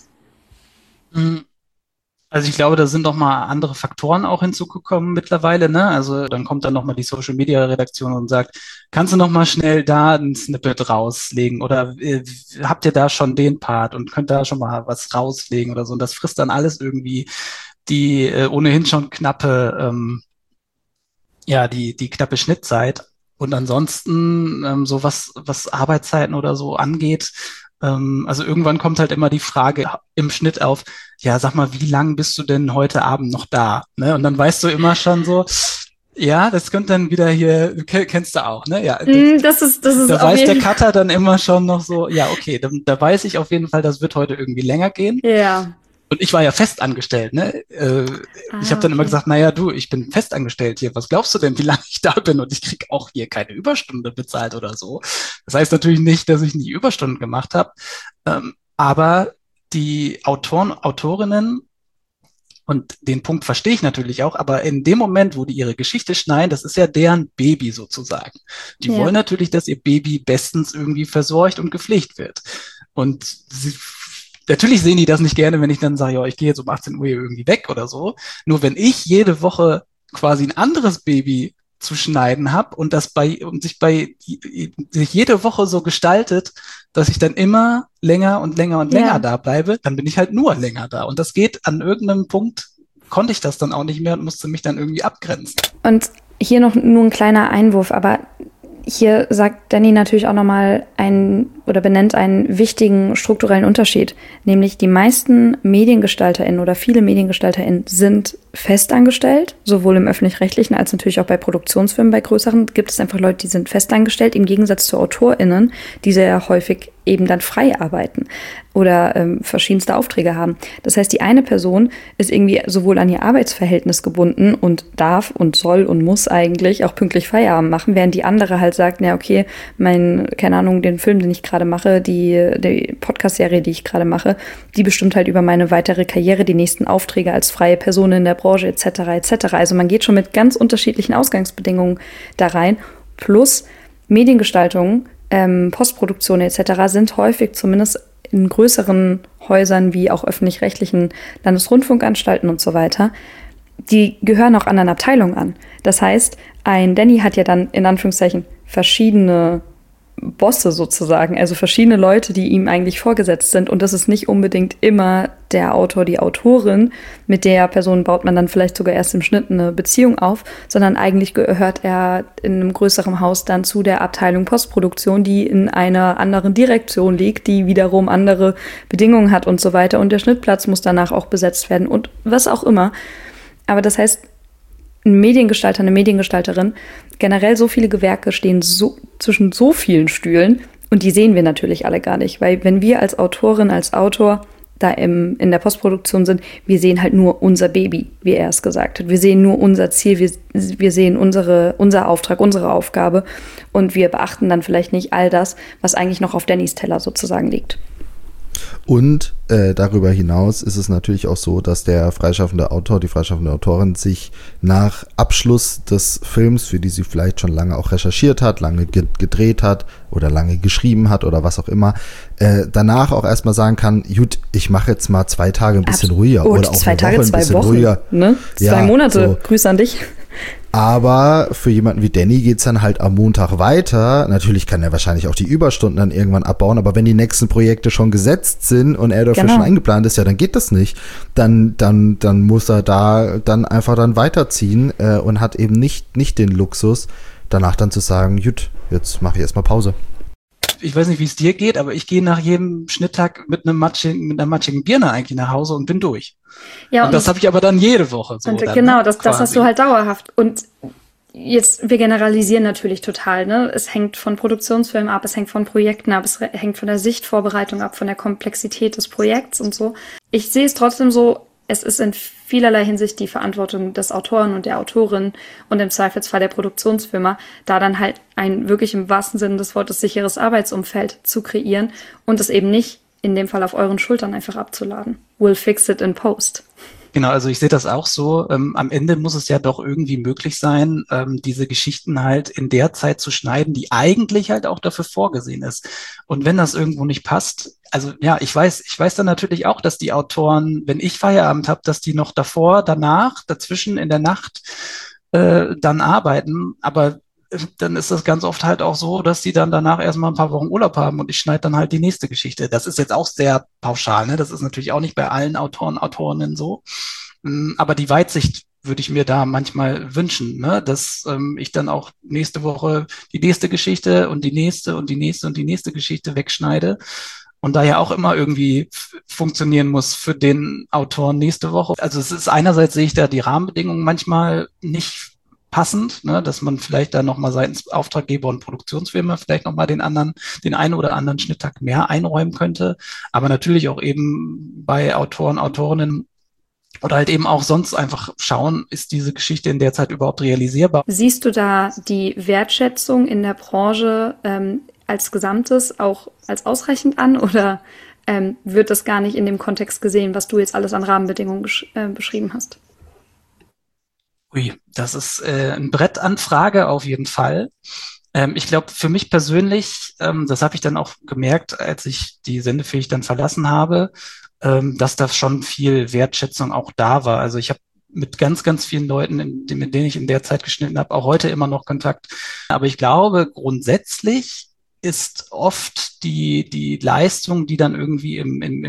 Also ich glaube, da sind noch mal andere Faktoren auch hinzugekommen mittlerweile, ne? Also dann kommt dann noch mal die Social-Media-Redaktion und sagt, kannst du noch mal schnell da ein Snippet rauslegen oder habt ihr da schon den Part und könnt da schon mal was rauslegen oder so. Und das frisst dann alles irgendwie die ohnehin schon knappe, die knappe Schnittzeit. Und ansonsten so was Arbeitszeiten oder so angeht, also irgendwann kommt halt immer die Frage im Schnitt auf, ja, sag mal, wie lang bist du denn heute Abend noch da? Ne? Und dann weißt du immer schon so, ja, das könnte dann wieder hier, kennst du auch, ne? Ja, das ist da weiß der Cutter dann immer schon noch so, ja, okay, da weiß ich auf jeden Fall, das wird heute irgendwie länger gehen. Ja. Und ich war ja festangestellt, ne? Ich habe dann immer gesagt, naja, du, ich bin festangestellt hier. Was glaubst du denn, wie lange ich da bin? Und ich krieg auch hier keine Überstunde bezahlt oder so. Das heißt natürlich nicht, dass ich nie Überstunden gemacht habe. Aber die Autorinnen, und den Punkt verstehe ich natürlich auch, aber in dem Moment, wo die ihre Geschichte schneiden, das ist ja deren Baby sozusagen. Die wollen natürlich, dass ihr Baby bestens irgendwie versorgt und gepflegt wird. Und natürlich sehen die das nicht gerne, wenn ich dann sage, ja, ich gehe jetzt um 18 Uhr irgendwie weg oder so. Nur wenn ich jede Woche quasi ein anderes Baby zu schneiden habe und sich jede Woche so gestaltet, dass ich dann immer länger und länger und länger da bleibe, dann bin ich halt nur länger da. Und das geht an irgendeinem Punkt, konnte ich das dann auch nicht mehr und musste mich dann irgendwie abgrenzen. Und hier noch nur ein kleiner Einwurf, aber hier sagt Danny natürlich auch nochmal benennt einen wichtigen strukturellen Unterschied, nämlich die meisten MediengestalterInnen oder viele MediengestalterInnen sind festangestellt, sowohl im Öffentlich-Rechtlichen als natürlich auch bei Produktionsfirmen, bei größeren gibt es einfach Leute, die sind festangestellt, im Gegensatz zu AutorInnen, die sehr häufig eben dann frei arbeiten oder verschiedenste Aufträge haben. Das heißt, die eine Person ist irgendwie sowohl an ihr Arbeitsverhältnis gebunden und darf und soll und muss eigentlich auch pünktlich Feierabend machen, während die andere halt sagt, na okay, den Film, den ich gerade mache, die Podcast-Serie, die ich gerade mache, die bestimmt halt über meine weitere Karriere, die nächsten Aufträge als freie Person in der Branche etc. etc. Also man geht schon mit ganz unterschiedlichen Ausgangsbedingungen da rein. Plus Mediengestaltung, Postproduktion etc. sind häufig zumindest in größeren Häusern wie auch öffentlich-rechtlichen Landesrundfunkanstalten und so weiter, die gehören auch anderen Abteilungen an. Das heißt, ein Danny hat ja dann in Anführungszeichen verschiedene Bosse sozusagen, also verschiedene Leute, die ihm eigentlich vorgesetzt sind, und das ist nicht unbedingt immer der Autor, die Autorin, mit der Person baut man dann vielleicht sogar erst im Schnitt eine Beziehung auf, sondern eigentlich gehört er in einem größeren Haus dann zu der Abteilung Postproduktion, die in einer anderen Direktion liegt, die wiederum andere Bedingungen hat und so weiter, und der Schnittplatz muss danach auch besetzt werden und was auch immer. Aber das heißt, ein Mediengestalter, eine Mediengestalterin, generell so viele Gewerke stehen zwischen so vielen Stühlen, und die sehen wir natürlich alle gar nicht, weil wenn wir als Autorin, als Autor da in der Postproduktion sind, wir sehen halt nur unser Baby, wie er es gesagt hat. Wir sehen nur unser Ziel, wir sehen unser Auftrag, unsere Aufgabe und wir beachten dann vielleicht nicht all das, was eigentlich noch auf Dannys Teller sozusagen liegt. Und darüber hinaus ist es natürlich auch so, dass der freischaffende Autor, die freischaffende Autorin sich nach Abschluss des Films, für die sie vielleicht schon lange auch recherchiert hat, lange gedreht hat oder lange geschrieben hat oder was auch immer, danach auch erstmal sagen kann, gut, ich mache jetzt mal 2 Tage ein bisschen ruhiger oder auch 2 Tage, 2 Wochen, ruhiger. Ne? 2 Monate, so. Grüße an dich. Aber für jemanden wie Danny geht's dann halt am Montag weiter. Natürlich kann er wahrscheinlich auch die Überstunden dann irgendwann abbauen, aber wenn die nächsten Projekte schon gesetzt sind und er dafür schon eingeplant ist, ja, dann geht das nicht. Dann muss er da dann einfach dann weiterziehen und hat eben nicht den Luxus, danach dann zu sagen, gut, jetzt mache ich erstmal Pause. Ich weiß nicht, wie es dir geht, aber ich gehe nach jedem Schnitttag mit einer matschigen Birne eigentlich nach Hause und bin durch. Ja, und das habe ich aber dann jede Woche. So dann, genau, das hast du halt dauerhaft. Und jetzt, wir generalisieren natürlich total, ne? Es hängt von Produktionsfilmen ab, es hängt von Projekten ab, es hängt von der Sichtvorbereitung ab, von der Komplexität des Projekts und so. Ich sehe es trotzdem so, es ist in vielerlei Hinsicht die Verantwortung des Autoren und der Autorin und im Zweifelsfall der Produktionsfirma, da dann halt ein wirklich im wahrsten Sinne des Wortes sicheres Arbeitsumfeld zu kreieren und es eben nicht in dem Fall auf euren Schultern einfach abzuladen. We'll fix it in post. Genau, also ich sehe das auch so. Am Ende muss es ja doch irgendwie möglich sein, diese Geschichten halt in der Zeit zu schneiden, die eigentlich halt auch dafür vorgesehen ist. Und wenn das irgendwo nicht passt, also ja, ich weiß dann natürlich auch, dass die Autoren, wenn ich Feierabend habe, dass die noch davor, danach, dazwischen in der Nacht dann arbeiten, aber dann ist das ganz oft halt auch so, dass die dann danach erstmal ein paar Wochen Urlaub haben und ich schneide dann halt die nächste Geschichte. Das ist jetzt auch sehr pauschal, ne? Das ist natürlich auch nicht bei allen Autoren, Autorinnen so. Aber die Weitsicht würde ich mir da manchmal wünschen, ne? Dass ich dann auch nächste Woche die nächste Geschichte und die nächste und die nächste und die nächste Geschichte wegschneide. Und da ja auch immer irgendwie funktionieren muss für den Autoren nächste Woche. Also es ist einerseits sehe ich da die Rahmenbedingungen manchmal nicht passend, ne, dass man vielleicht da nochmal seitens Auftraggeber und Produktionsfirma vielleicht nochmal den einen oder anderen Schnitttag mehr einräumen könnte. Aber natürlich auch eben bei Autoren, Autorinnen oder halt eben auch sonst einfach schauen, ist diese Geschichte in der Zeit überhaupt realisierbar? Siehst du da die Wertschätzung in der Branche als Gesamtes auch als ausreichend an oder wird das gar nicht in dem Kontext gesehen, was du jetzt alles an Rahmenbedingungen beschrieben hast? Ui, das ist ein Brettanfrage auf jeden Fall. Ich glaube, für mich persönlich, das habe ich dann auch gemerkt, als ich die Sendefähig dann verlassen habe, dass da schon viel Wertschätzung auch da war. Also ich habe mit ganz, ganz vielen Leuten, mit denen ich in der Zeit geschnitten habe, auch heute immer noch Kontakt. Aber ich glaube, grundsätzlich ist oft die Leistung, die dann irgendwie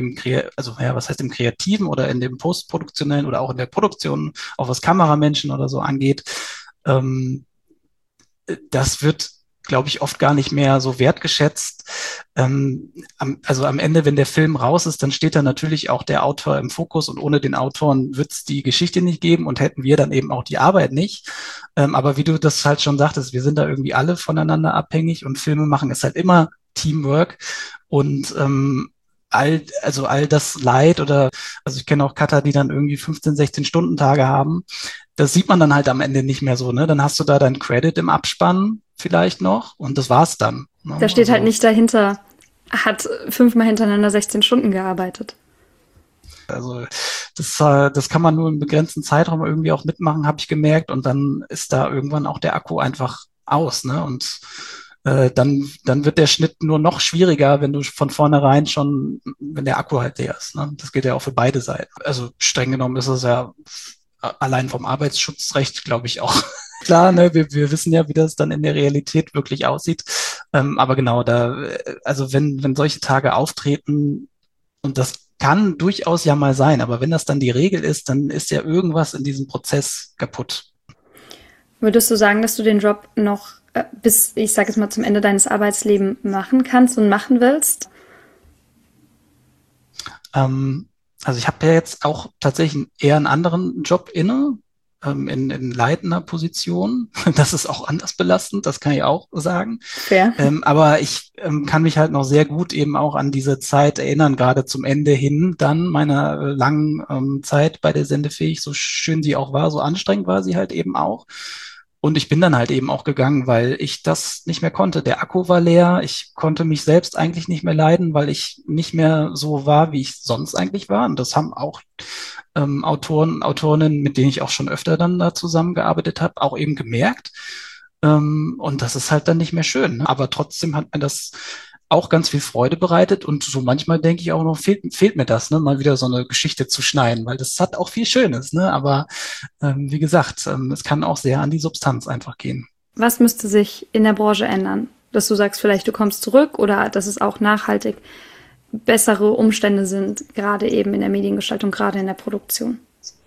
was heißt im Kreativen oder in dem Postproduktionellen oder auch in der Produktion, auch was Kameramenschen oder so angeht, das wird, glaube ich, oft gar nicht mehr so wertgeschätzt. Also am Ende, wenn der Film raus ist, dann steht da natürlich auch der Autor im Fokus und ohne den Autoren wird es die Geschichte nicht geben und hätten wir dann eben auch die Arbeit nicht. Aber wie du das halt schon sagtest, wir sind da irgendwie alle voneinander abhängig und Filme machen ist halt immer Teamwork und all das Leid also ich kenne auch Cutter, die dann irgendwie 15, 16 Stunden-Tage haben. Das sieht man dann halt am Ende nicht mehr so, ne? Dann hast du da dein Credit im Abspann vielleicht noch und das war's dann. Ne? Da steht halt nicht dahinter, hat 5-mal hintereinander 16 Stunden gearbeitet. Also das kann man nur im begrenzten Zeitraum irgendwie auch mitmachen, habe ich gemerkt. Und dann ist da irgendwann auch der Akku einfach aus, ne? Und dann wird der Schnitt nur noch schwieriger, wenn du von vornherein schon, wenn der Akku halt leer ist. Ne? Das geht ja auch für beide Seiten. Also streng genommen ist es ja allein vom Arbeitsschutzrecht, glaube ich, auch klar, ne? Wir wissen ja, wie das dann in der Realität wirklich aussieht. Aber genau, also wenn solche Tage auftreten, und das kann durchaus ja mal sein, aber wenn das dann die Regel ist, dann ist ja irgendwas in diesem Prozess kaputt. Würdest du sagen, dass du den Job noch bis, ich sage es mal, zum Ende deines Arbeitslebens machen kannst und machen willst? Also ich habe ja jetzt auch tatsächlich eher einen anderen Job inne. in leitender Position. Das ist auch anders belastend, das kann ich auch sagen. Fair. Aber ich kann mich halt noch sehr gut eben auch an diese Zeit erinnern, gerade zum Ende hin dann meiner langen Zeit bei der Sendefähig, so schön sie auch war, so anstrengend war sie halt eben auch. Und ich bin dann halt eben auch gegangen, weil ich das nicht mehr konnte. Der Akku war leer. Ich konnte mich selbst eigentlich nicht mehr leiden, weil ich nicht mehr so war, wie ich sonst eigentlich war. Und das haben auch Autoren, Autorinnen, mit denen ich auch schon öfter dann da zusammengearbeitet habe, auch eben gemerkt. Und das ist halt dann nicht mehr schön. Ne? Aber trotzdem hat mir das auch ganz viel Freude bereitet. Und so manchmal denke ich auch noch, fehlt mir das, ne, mal wieder so eine Geschichte zu schneiden, weil das hat auch viel Schönes, ne? Aber wie gesagt, es kann auch sehr an die Substanz einfach gehen. Was müsste sich in der Branche ändern? Dass du sagst, vielleicht du kommst zurück oder dass es auch nachhaltig bessere Umstände sind, gerade eben in der Mediengestaltung, gerade in der Produktion?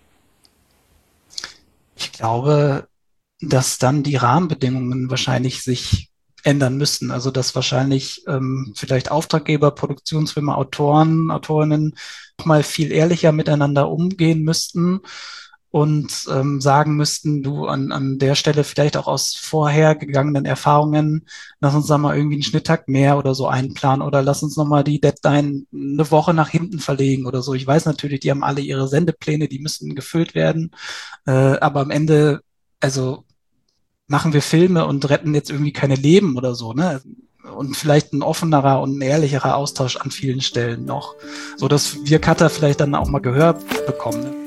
Ich glaube, dass dann die Rahmenbedingungen wahrscheinlich sich ändern müssten. Also dass wahrscheinlich vielleicht Auftraggeber, Produktionsfirmen, Autoren, Autorinnen noch mal viel ehrlicher miteinander umgehen müssten und sagen müssten, du an der Stelle vielleicht auch aus vorhergegangenen Erfahrungen, lass uns da mal irgendwie einen Schnitttag mehr oder so einplanen oder lass uns nochmal die Deadline eine Woche nach hinten verlegen oder so. Ich weiß natürlich, die haben alle ihre Sendepläne, die müssen gefüllt werden, aber am Ende, also machen wir Filme und retten jetzt irgendwie keine Leben oder so, ne? Und vielleicht ein offenerer und ein ehrlicherer Austausch an vielen Stellen noch, so dass wir Cutter vielleicht dann auch mal Gehör bekommen. Ne?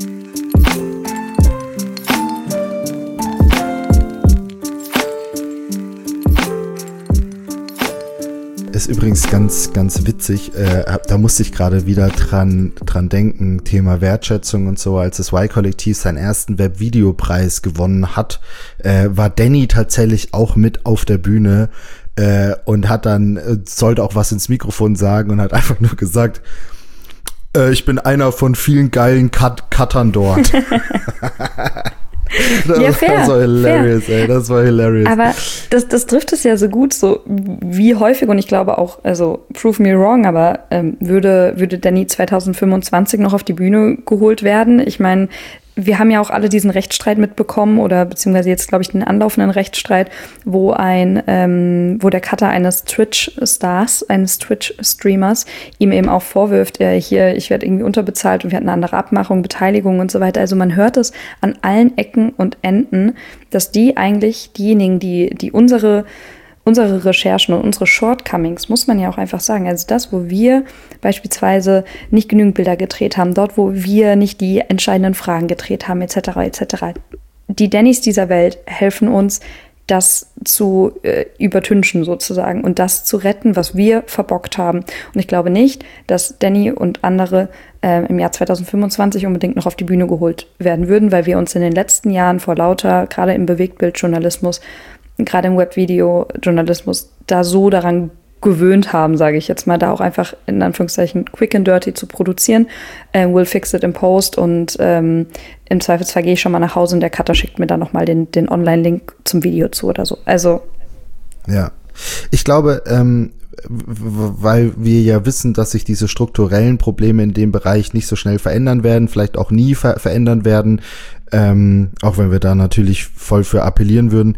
Ist übrigens ganz, ganz witzig, da musste ich gerade wieder dran denken, Thema Wertschätzung und so, als das Y-Kollektiv seinen ersten Webvideopreis gewonnen hat, war Danny tatsächlich auch mit auf der Bühne und hat dann, sollte auch was ins Mikrofon sagen und hat einfach nur gesagt, ich bin einer von vielen geilen Cuttern dort. Das war hilarious, ey, das war hilarious. Aber das trifft es ja so gut, so wie häufig, und ich glaube auch, also prove me wrong, aber würde Danny 2025 noch auf die Bühne geholt werden? Ich meine, wir haben ja auch alle diesen Rechtsstreit mitbekommen oder beziehungsweise jetzt, glaube ich, den anlaufenden Rechtsstreit, wo der Cutter eines Twitch-Stars, eines Twitch-Streamers ihm eben auch vorwirft, ich werde irgendwie unterbezahlt und wir hatten eine andere Abmachung, Beteiligung und so weiter. Also man hört es an allen Ecken und Enden, dass die eigentlich diejenigen, die unsere Recherchen und unsere Shortcomings, muss man ja auch einfach sagen, also das, wo wir beispielsweise nicht genügend Bilder gedreht haben, dort, wo wir nicht die entscheidenden Fragen gedreht haben, etc., die Dannys dieser Welt helfen uns, das zu übertünchen sozusagen und das zu retten, was wir verbockt haben. Und ich glaube nicht, dass Danny und andere im Jahr 2025 unbedingt noch auf die Bühne geholt werden würden, weil wir uns in den letzten Jahren vor lauter, gerade im Bewegtbildjournalismus, gerade im Webvideo-Journalismus, da so daran gewöhnt haben, sage ich jetzt mal, da auch einfach in Anführungszeichen quick and dirty zu produzieren. We'll fix it in post und im Zweifelsfall gehe ich schon mal nach Hause und der Cutter schickt mir dann nochmal den Online-Link zum Video zu oder so. Also. Ja, ich glaube, weil wir ja wissen, dass sich diese strukturellen Probleme in dem Bereich nicht so schnell verändern werden, vielleicht auch nie verändern werden, auch wenn wir da natürlich voll für appellieren würden,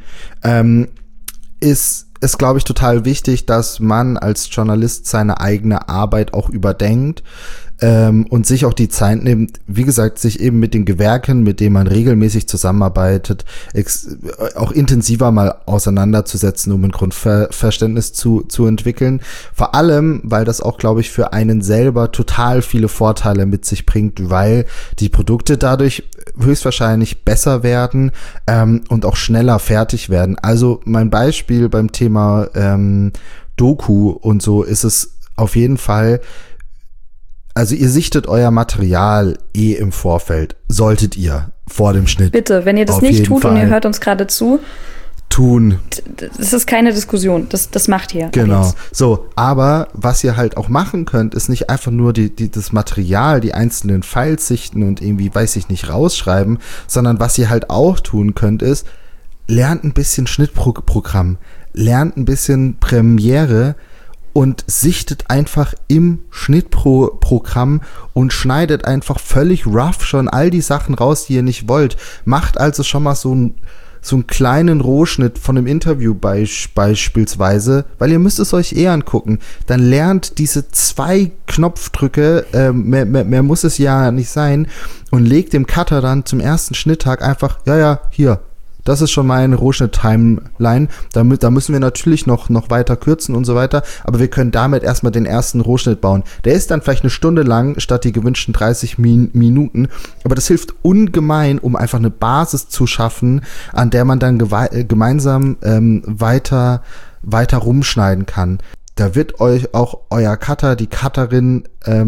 ist, glaube ich, total wichtig, dass man als Journalist seine eigene Arbeit auch überdenkt und sich auch die Zeit nimmt, wie gesagt, sich eben mit den Gewerken, mit denen man regelmäßig zusammenarbeitet, auch intensiver mal auseinanderzusetzen, um ein Grundverständnis zu entwickeln. Vor allem, weil das auch, glaube ich, für einen selber total viele Vorteile mit sich bringt, weil die Produkte dadurch höchstwahrscheinlich besser werden und auch schneller fertig werden. Also mein Beispiel beim Thema Doku und so ist es auf jeden Fall. Also ihr sichtet euer Material im Vorfeld, solltet ihr vor dem Schnitt. Bitte, wenn ihr das nicht tut und ihr hört uns gerade zu, tun. Das ist keine Diskussion, das macht ihr. Genau, so, aber was ihr halt auch machen könnt, ist nicht einfach nur das Material, die einzelnen Files sichten und irgendwie, weiß ich nicht, rausschreiben, sondern was ihr halt auch tun könnt, ist, lernt ein bisschen Schnittprogramm, lernt ein bisschen Premiere und sichtet einfach im Schnittprogramm und schneidet einfach völlig rough schon all die Sachen raus, die ihr nicht wollt. Macht also schon mal so einen kleinen Rohschnitt von einem Interview beispielsweise, weil ihr müsst es euch angucken. Dann lernt diese 2 Knopfdrücke, mehr muss es ja nicht sein, und legt dem Cutter dann zum ersten Schnitttag einfach, hier, das ist schon meine Rohschnitt-Timeline. Da müssen wir natürlich noch weiter kürzen und so weiter, aber wir können damit erstmal den ersten Rohschnitt bauen. Der ist dann vielleicht 1 Stunde lang, statt die gewünschten 30 Minuten, aber das hilft ungemein, um einfach eine Basis zu schaffen, an der man dann gemeinsam weiter rumschneiden kann. Da wird euch auch euer Cutter, die Cutterin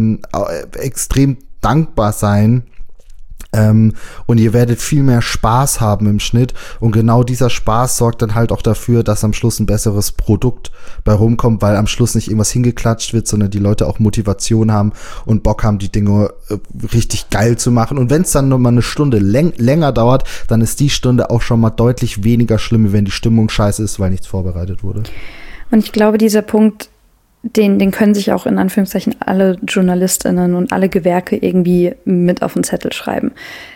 extrem dankbar sein. Und ihr werdet viel mehr Spaß haben im Schnitt, und genau dieser Spaß sorgt dann halt auch dafür, dass am Schluss ein besseres Produkt bei rumkommt, weil am Schluss nicht irgendwas hingeklatscht wird, sondern die Leute auch Motivation haben und Bock haben, die Dinge richtig geil zu machen. Und wenn es dann nur mal 1 Stunde länger dauert, dann ist die Stunde auch schon mal deutlich weniger schlimm, wenn die Stimmung scheiße ist, weil nichts vorbereitet wurde. Und ich glaube, dieser Punkt, den können sich auch in Anführungszeichen alle JournalistInnen und alle Gewerke irgendwie mit auf den Zettel schreiben.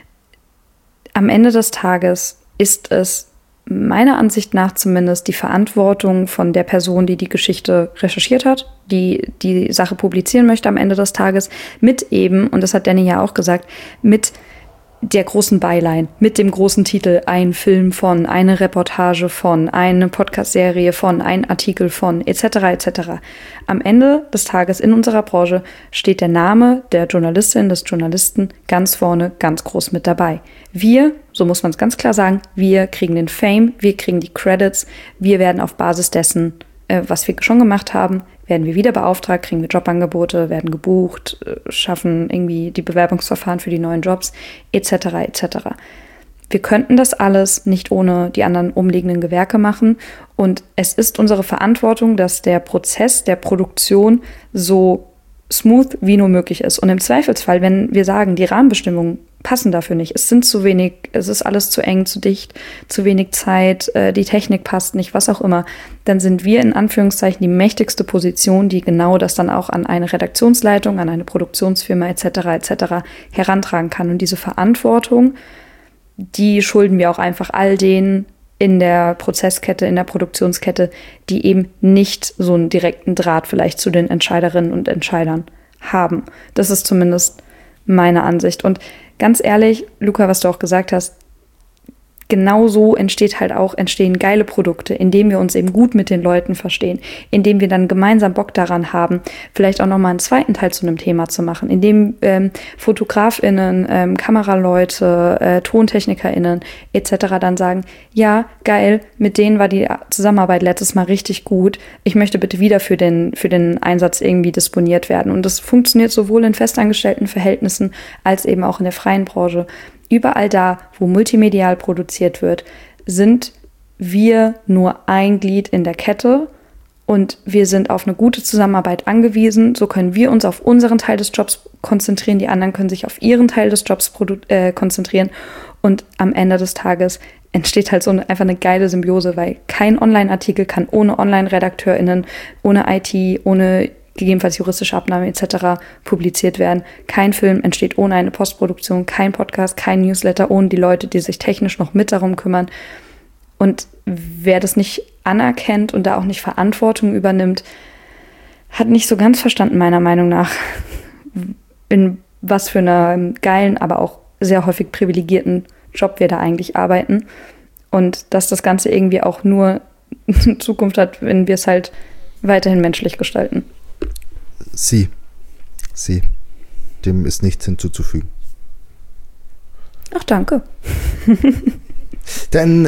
Am Ende des Tages ist es meiner Ansicht nach zumindest die Verantwortung von der Person, die die Geschichte recherchiert hat, die die Sache publizieren möchte am Ende des Tages, mit eben, und das hat Danny ja auch gesagt, mit der großen Byline, mit dem großen Titel, ein Film von, eine Reportage von, eine Podcast-Serie von, ein Artikel von, etc. etc. Am Ende des Tages in unserer Branche steht der Name der Journalistin, des Journalisten ganz vorne, ganz groß mit dabei. Wir, so muss man es ganz klar sagen, wir kriegen den Fame, wir kriegen die Credits, wir werden auf Basis dessen, was wir schon gemacht haben, werden wir wieder beauftragt, kriegen wir Jobangebote, werden gebucht, schaffen irgendwie die Bewerbungsverfahren für die neuen Jobs, etc. etc. Wir könnten das alles nicht ohne die anderen umliegenden Gewerke machen, und es ist unsere Verantwortung, dass der Prozess der Produktion so smooth wie nur möglich ist. Und im Zweifelsfall, wenn wir sagen, die Rahmenbestimmungen passen dafür nicht, es sind zu wenig, es ist alles zu eng, zu dicht, zu wenig Zeit, die Technik passt nicht, was auch immer, dann sind wir in Anführungszeichen die mächtigste Position, die genau das dann auch an eine Redaktionsleitung, an eine Produktionsfirma etc. etc. herantragen kann. Und diese Verantwortung, die schulden wir auch einfach all denen in der Prozesskette, in der Produktionskette, die eben nicht so einen direkten Draht vielleicht zu den Entscheiderinnen und Entscheidern haben. Das ist zumindest meine Ansicht. Und ganz ehrlich, Luca, was du auch gesagt hast, genau so entstehen geile Produkte, indem wir uns eben gut mit den Leuten verstehen, indem wir dann gemeinsam Bock daran haben, vielleicht auch nochmal einen zweiten Teil zu einem Thema zu machen, indem FotografInnen, Kameraleute, TontechnikerInnen etc. dann sagen, ja, geil, mit denen war die Zusammenarbeit letztes Mal richtig gut, ich möchte bitte wieder für den Einsatz irgendwie disponiert werden. Und das funktioniert sowohl in festangestellten Verhältnissen als eben auch in der freien Branche. Überall da, wo multimedial produziert wird, sind wir nur ein Glied in der Kette, und wir sind auf eine gute Zusammenarbeit angewiesen. So können wir uns auf unseren Teil des Jobs konzentrieren, die anderen können sich auf ihren Teil des Jobs konzentrieren, und am Ende des Tages entsteht halt einfach eine geile Symbiose, weil kein Online-Artikel kann ohne Online-RedakteurInnen, ohne IT, ohne gegebenenfalls juristische Abnahme etc. publiziert werden. Kein Film entsteht ohne eine Postproduktion, kein Podcast, kein Newsletter ohne die Leute, die sich technisch noch mit darum kümmern. Und wer das nicht anerkennt und da auch nicht Verantwortung übernimmt, hat nicht so ganz verstanden, meiner Meinung nach, in was für einer geilen, aber auch sehr häufig privilegierten Job wir da eigentlich arbeiten. Und dass das Ganze irgendwie auch nur Zukunft hat, wenn wir es halt weiterhin menschlich gestalten. Sie. Dem ist nichts hinzuzufügen. Ach, danke. Dann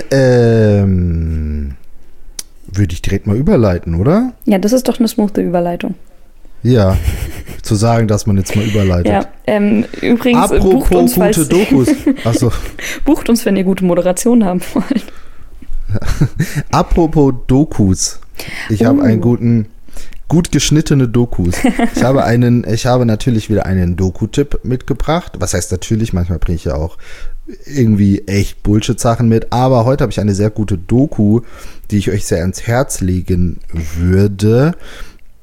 würde ich direkt mal überleiten, oder? Ja, das ist doch eine smoothe Überleitung. Ja, zu sagen, dass man jetzt mal überleitet. Ja, übrigens, apropos bucht uns, gute Dokus. Achso. Bucht uns, wenn ihr gute Moderation haben wollt. Apropos Dokus. Ich habe einen gut geschnittene Dokus. Ich habe natürlich wieder einen Doku-Tipp mitgebracht. Was heißt natürlich? Manchmal bringe ich ja auch irgendwie echt Bullshit-Sachen mit. Aber heute habe ich eine sehr gute Doku, die ich euch sehr ans Herz legen würde.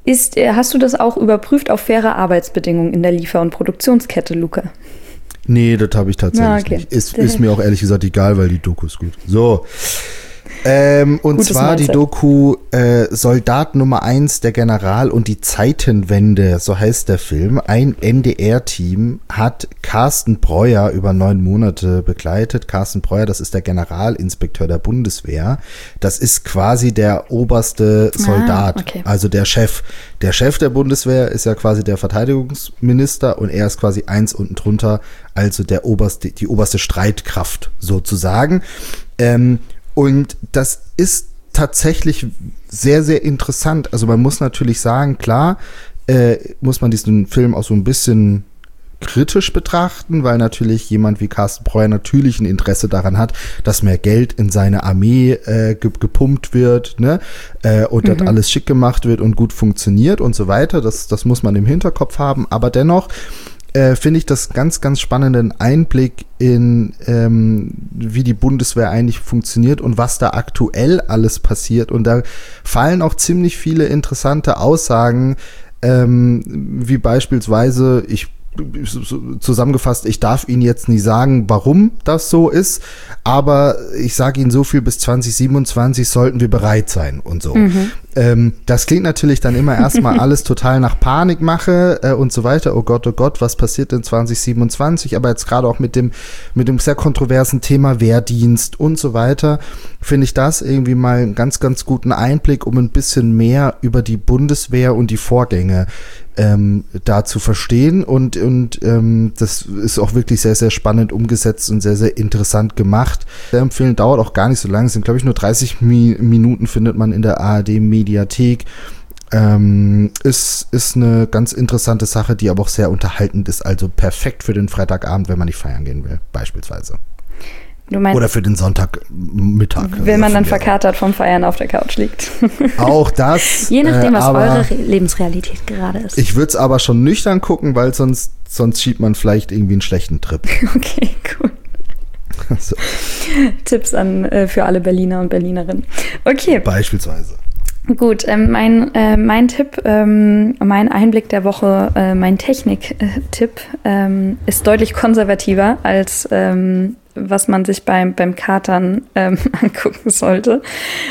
Hast du das auch überprüft auf faire Arbeitsbedingungen in der Liefer- und Produktionskette, Luca? Nee, das habe ich tatsächlich nicht. Ist mir auch ehrlich gesagt egal, weil die Doku ist gut. So. Und Gutes zwar Mindset. die Doku Soldat Nummer 1, der General und die Zeitenwende, so heißt der Film. Ein NDR-Team hat Carsten Breuer über 9 Monate begleitet. Carsten Breuer, das ist der Generalinspekteur der Bundeswehr. Das ist quasi der oberste Soldat, okay. Also der Chef. Der Chef der Bundeswehr ist ja quasi der Verteidigungsminister und er ist quasi eins unten drunter, also die oberste Streitkraft sozusagen. Und das ist tatsächlich sehr, sehr interessant. Also man muss natürlich sagen, klar, muss man diesen Film auch so ein bisschen kritisch betrachten, weil natürlich jemand wie Carsten Breuer natürlich ein Interesse daran hat, dass mehr Geld in seine Armee gepumpt wird, ne? Und dass alles schick gemacht wird und gut funktioniert und so weiter. Das muss man im Hinterkopf haben. Aber dennoch finde ich das ganz, ganz spannenden Einblick in, wie die Bundeswehr eigentlich funktioniert und was da aktuell alles passiert. Und da fallen auch ziemlich viele interessante Aussagen, wie beispielsweise, zusammengefasst, ich darf Ihnen jetzt nie sagen, warum das so ist, aber ich sage Ihnen so viel, bis 2027 sollten wir bereit sein und so. Das klingt natürlich dann immer erstmal alles total nach Panikmache und so weiter. Oh Gott, was passiert in 2027? Aber jetzt gerade auch mit dem sehr kontroversen Thema Wehrdienst und so weiter, finde ich das irgendwie mal einen ganz, ganz guten Einblick, um ein bisschen mehr über die Bundeswehr und die Vorgänge da zu verstehen und das ist auch wirklich sehr, sehr spannend umgesetzt und sehr, sehr interessant gemacht. Der Empfehlen dauert auch gar nicht so lange, sind glaube ich nur 30 Minuten, findet man in der ARD-Mediathek. Ist eine ganz interessante Sache, die aber auch sehr unterhaltend ist, also perfekt für den Freitagabend, wenn man nicht feiern gehen will, beispielsweise. Du meinst, oder für den Sonntagmittag. Wenn man dann verkatert vom Feiern auf der Couch liegt. Auch das. Je nachdem, was eure Lebensrealität gerade ist. Ich würde es aber schon nüchtern gucken, weil sonst schiebt man vielleicht irgendwie einen schlechten Trip. Okay, cool. So. Tipps für alle Berliner und Berlinerinnen. Okay. Beispielsweise. Gut, mein Tipp, mein Einblick der Woche, mein Technik-Tipp ist deutlich konservativer als was man sich beim Katern angucken sollte.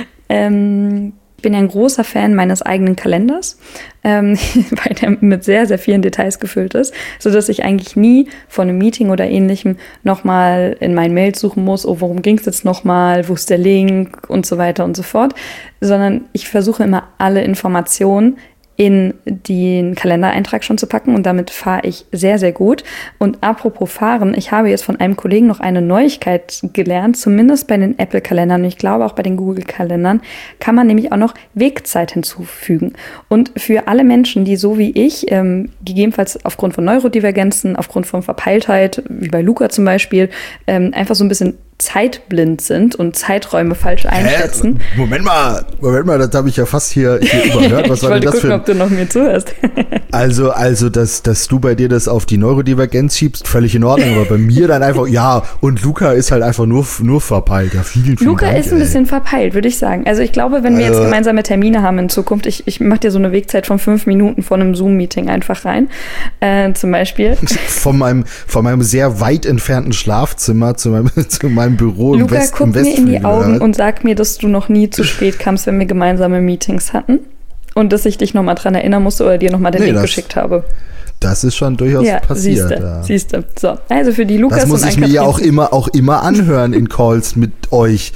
Ich bin ja ein großer Fan meines eigenen Kalenders, weil der mit sehr, sehr vielen Details gefüllt ist, sodass ich eigentlich nie vor einem Meeting oder Ähnlichem nochmal in meinen Mails suchen muss, oh, worum ging es jetzt nochmal, wo ist der Link und so weiter und so fort, sondern ich versuche immer alle Informationen in den Kalendereintrag schon zu packen und damit fahre ich sehr, sehr gut. Und apropos fahren, ich habe jetzt von einem Kollegen noch eine Neuigkeit gelernt, zumindest bei den Apple-Kalendern und ich glaube auch bei den Google-Kalendern kann man nämlich auch noch Wegzeit hinzufügen. Und für alle Menschen, die so wie ich, gegebenenfalls aufgrund von Neurodivergenzen, aufgrund von Verpeiltheit, wie bei Luca zum Beispiel, einfach so ein bisschen zeitblind sind und Zeiträume falsch einschätzen. Moment mal, das habe ich ja fast hier überhört. Was war denn das gucken, ob du noch mir zuhörst. Also, dass du bei dir das auf die Neurodivergenz schiebst, völlig in Ordnung, aber bei mir dann einfach, ja, und Luca ist halt einfach nur verpeilt. Ja, vielen Luca Dank, ist ein bisschen verpeilt, würde ich sagen. Also ich glaube, wenn wir jetzt gemeinsame Termine haben in Zukunft, ich mache dir so eine Wegzeit von 5 Minuten vor einem Zoom-Meeting einfach rein, zum Beispiel. Von meinem sehr weit entfernten Schlafzimmer zu meinem Büro Luca, im guck mir in die Augen und sag mir, dass du noch nie zu spät kamst, wenn wir gemeinsame Meetings hatten und dass ich dich nochmal dran erinnern musste oder dir nochmal den Link geschickt habe. Das ist schon durchaus passiert. Siehst du. So, also für die Lukas das muss und ich mir ja auch immer anhören in Calls mit euch.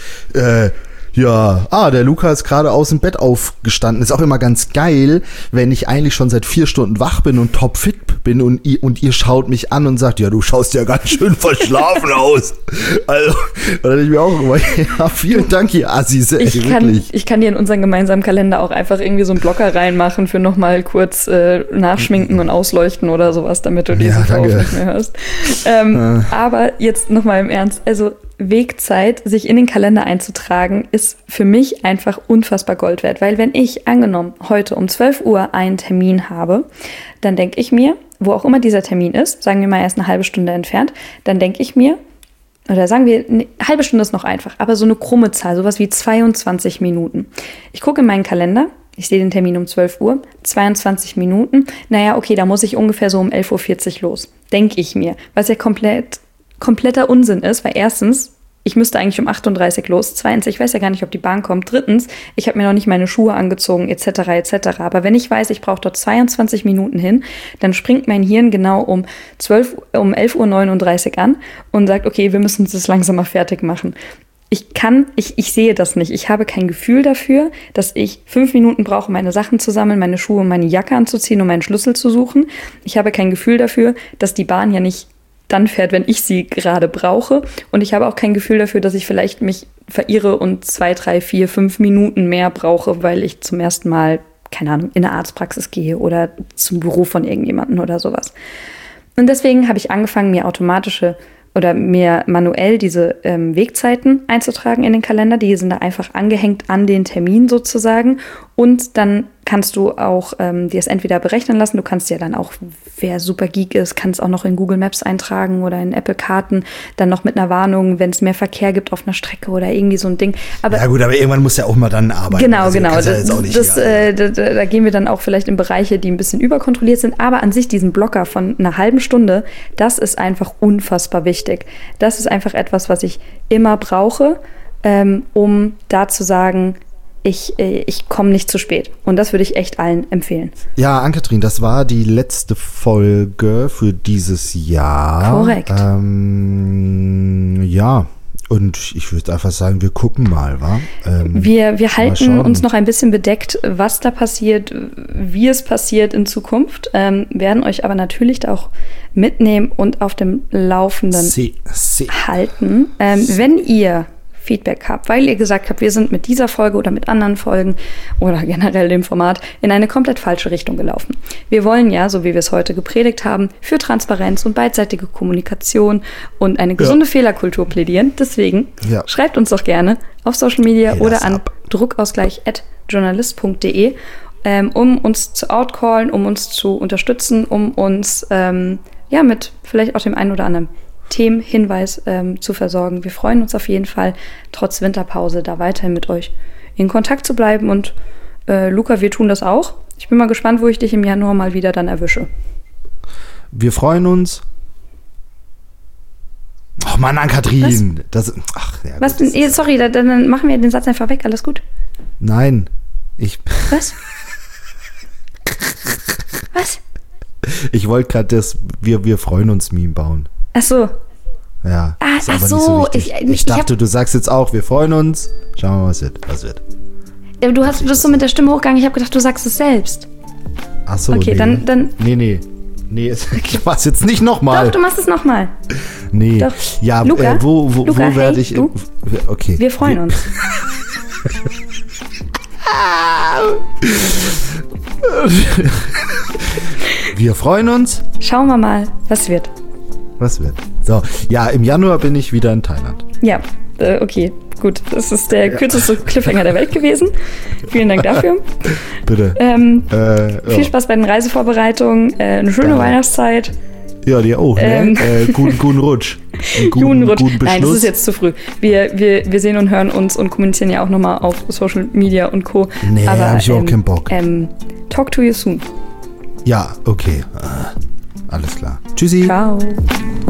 Der Luca ist gerade aus dem Bett aufgestanden. Ist auch immer ganz geil, wenn ich eigentlich schon seit 4 Stunden wach bin und topfit bin und ihr schaut mich an und sagt, ja, du schaust ja ganz schön verschlafen aus. Also, da dachte ich mir auch immer, ja, vielen Dank, ihr Assis. Ich kann dir in unseren gemeinsamen Kalender auch einfach irgendwie so einen Blocker reinmachen für nochmal kurz nachschminken und ausleuchten oder sowas, damit du diesen Kauf nicht mehr hörst. Aber jetzt nochmal im Ernst, also Wegzeit, sich in den Kalender einzutragen, ist für mich einfach unfassbar Gold wert. Weil wenn ich, angenommen, heute um 12 Uhr einen Termin habe, dann denke ich mir, wo auch immer dieser Termin ist, sagen wir mal erst eine halbe Stunde entfernt, dann denke ich mir, oder sagen wir, eine halbe Stunde ist noch einfach, aber so eine krumme Zahl, sowas wie 22 Minuten. Ich gucke in meinen Kalender, Ich sehe den Termin um 12 Uhr, 22 Minuten. Naja, okay, da muss ich ungefähr so um 11.40 Uhr los, denke ich mir. Was ja kompletter Unsinn ist, weil erstens, ich müsste eigentlich um 8.30 Uhr los. Zweitens, ich weiß ja gar nicht, ob die Bahn kommt. Drittens, ich habe mir noch nicht meine Schuhe angezogen, etc., etc. Aber wenn ich weiß, ich brauche dort 22 Minuten hin, dann springt mein Hirn genau um 11.39 Uhr an und sagt, okay, wir müssen das langsam mal fertig machen. Ich sehe das nicht. Ich habe kein Gefühl dafür, dass ich 5 Minuten brauche, meine Sachen zu sammeln, meine Schuhe und meine Jacke anzuziehen und meinen Schlüssel zu suchen. Ich habe kein Gefühl dafür, dass die Bahn ja nicht dann fährt, wenn ich sie gerade brauche. Und ich habe auch kein Gefühl dafür, dass ich vielleicht mich verirre und 2, 3, 4, 5 Minuten mehr brauche, weil ich zum ersten Mal, keine Ahnung, in eine Arztpraxis gehe oder zum Büro von irgendjemandem oder sowas. Und deswegen habe ich angefangen, mir manuell diese Wegzeiten einzutragen in den Kalender. Die sind da einfach angehängt an den Termin sozusagen. Und dann kannst du auch dir es entweder berechnen lassen. Du kannst ja dann auch, wer super geek ist, kann es auch noch in Google Maps eintragen oder in Apple Karten. Dann noch mit einer Warnung, wenn es mehr Verkehr gibt auf einer Strecke oder irgendwie so ein Ding. Aber ja gut, aber irgendwann muss ja auch mal dann arbeiten. Genau. Da gehen wir dann auch vielleicht in Bereiche, die ein bisschen überkontrolliert sind. Aber an sich diesen Blocker von einer halben Stunde, das ist einfach unfassbar wichtig. Das ist einfach etwas, was ich immer brauche, um da zu sagen, ich komme nicht zu spät. Und das würde ich echt allen empfehlen. Ja, Ann-Kathrin, das war die letzte Folge für dieses Jahr. Korrekt. Ja, und ich würde einfach sagen, wir gucken mal, wa? Wir halten uns noch ein bisschen bedeckt, was da passiert, wie es passiert in Zukunft, werden euch aber natürlich da auch mitnehmen und auf dem Laufenden halten. Wenn ihr Feedback habt, weil ihr gesagt habt, wir sind mit dieser Folge oder mit anderen Folgen oder generell dem Format in eine komplett falsche Richtung gelaufen. Wir wollen ja, so wie wir es heute gepredigt haben, für Transparenz und beidseitige Kommunikation und eine gesunde Fehlerkultur plädieren. Deswegen schreibt uns doch gerne auf Social Media oder an druckausgleich@journalist.de, um uns zu outcallen, um uns zu unterstützen, um uns mit vielleicht auch dem einen oder anderen Themenhinweis zu versorgen. Wir freuen uns auf jeden Fall, trotz Winterpause da weiterhin mit euch in Kontakt zu bleiben. Und Luca, wir tun das auch. Ich bin mal gespannt, wo ich dich im Januar mal wieder dann erwische. Wir freuen uns. Oh Mann, Ann-Kathrin. Was denn? Sorry, dann machen wir den Satz einfach weg. Alles gut? Nein. Was? Was? Ich wollte gerade das Wir freuen uns Meme bauen. Ach so. Ja, ist aber so. Nicht so wichtig. Ich dachte, du sagst jetzt auch, wir freuen uns. Schauen wir mal, was wird. Ja, du bist so mit der Stimme hochgegangen, ich habe gedacht, du sagst es selbst. Ach so, okay, nee. dann. Nee, ich mach's jetzt nicht nochmal. Doch, du machst es nochmal. Nee. Doch. Ja, Luca, wo werde ich... Du? Okay. Wir freuen uns. Wir freuen uns. Schauen wir mal, was wird. So, ja, im Januar bin ich wieder in Thailand. Ja, okay, gut. Das ist der kürzeste Cliffhanger der Welt gewesen. Vielen Dank dafür. Bitte. Viel Spaß bei den Reisevorbereitungen. Eine schöne Weihnachtszeit. Ja, dir auch, ne? Guten Rutsch. Guten Beschluss. Nein, das ist jetzt zu früh. Wir sehen und hören uns und kommunizieren ja auch nochmal auf Social Media und Co. Nee, hab ich auch keinen Bock. Talk to you soon. Ja, okay. Alles klar. Tschüssi. Ciao.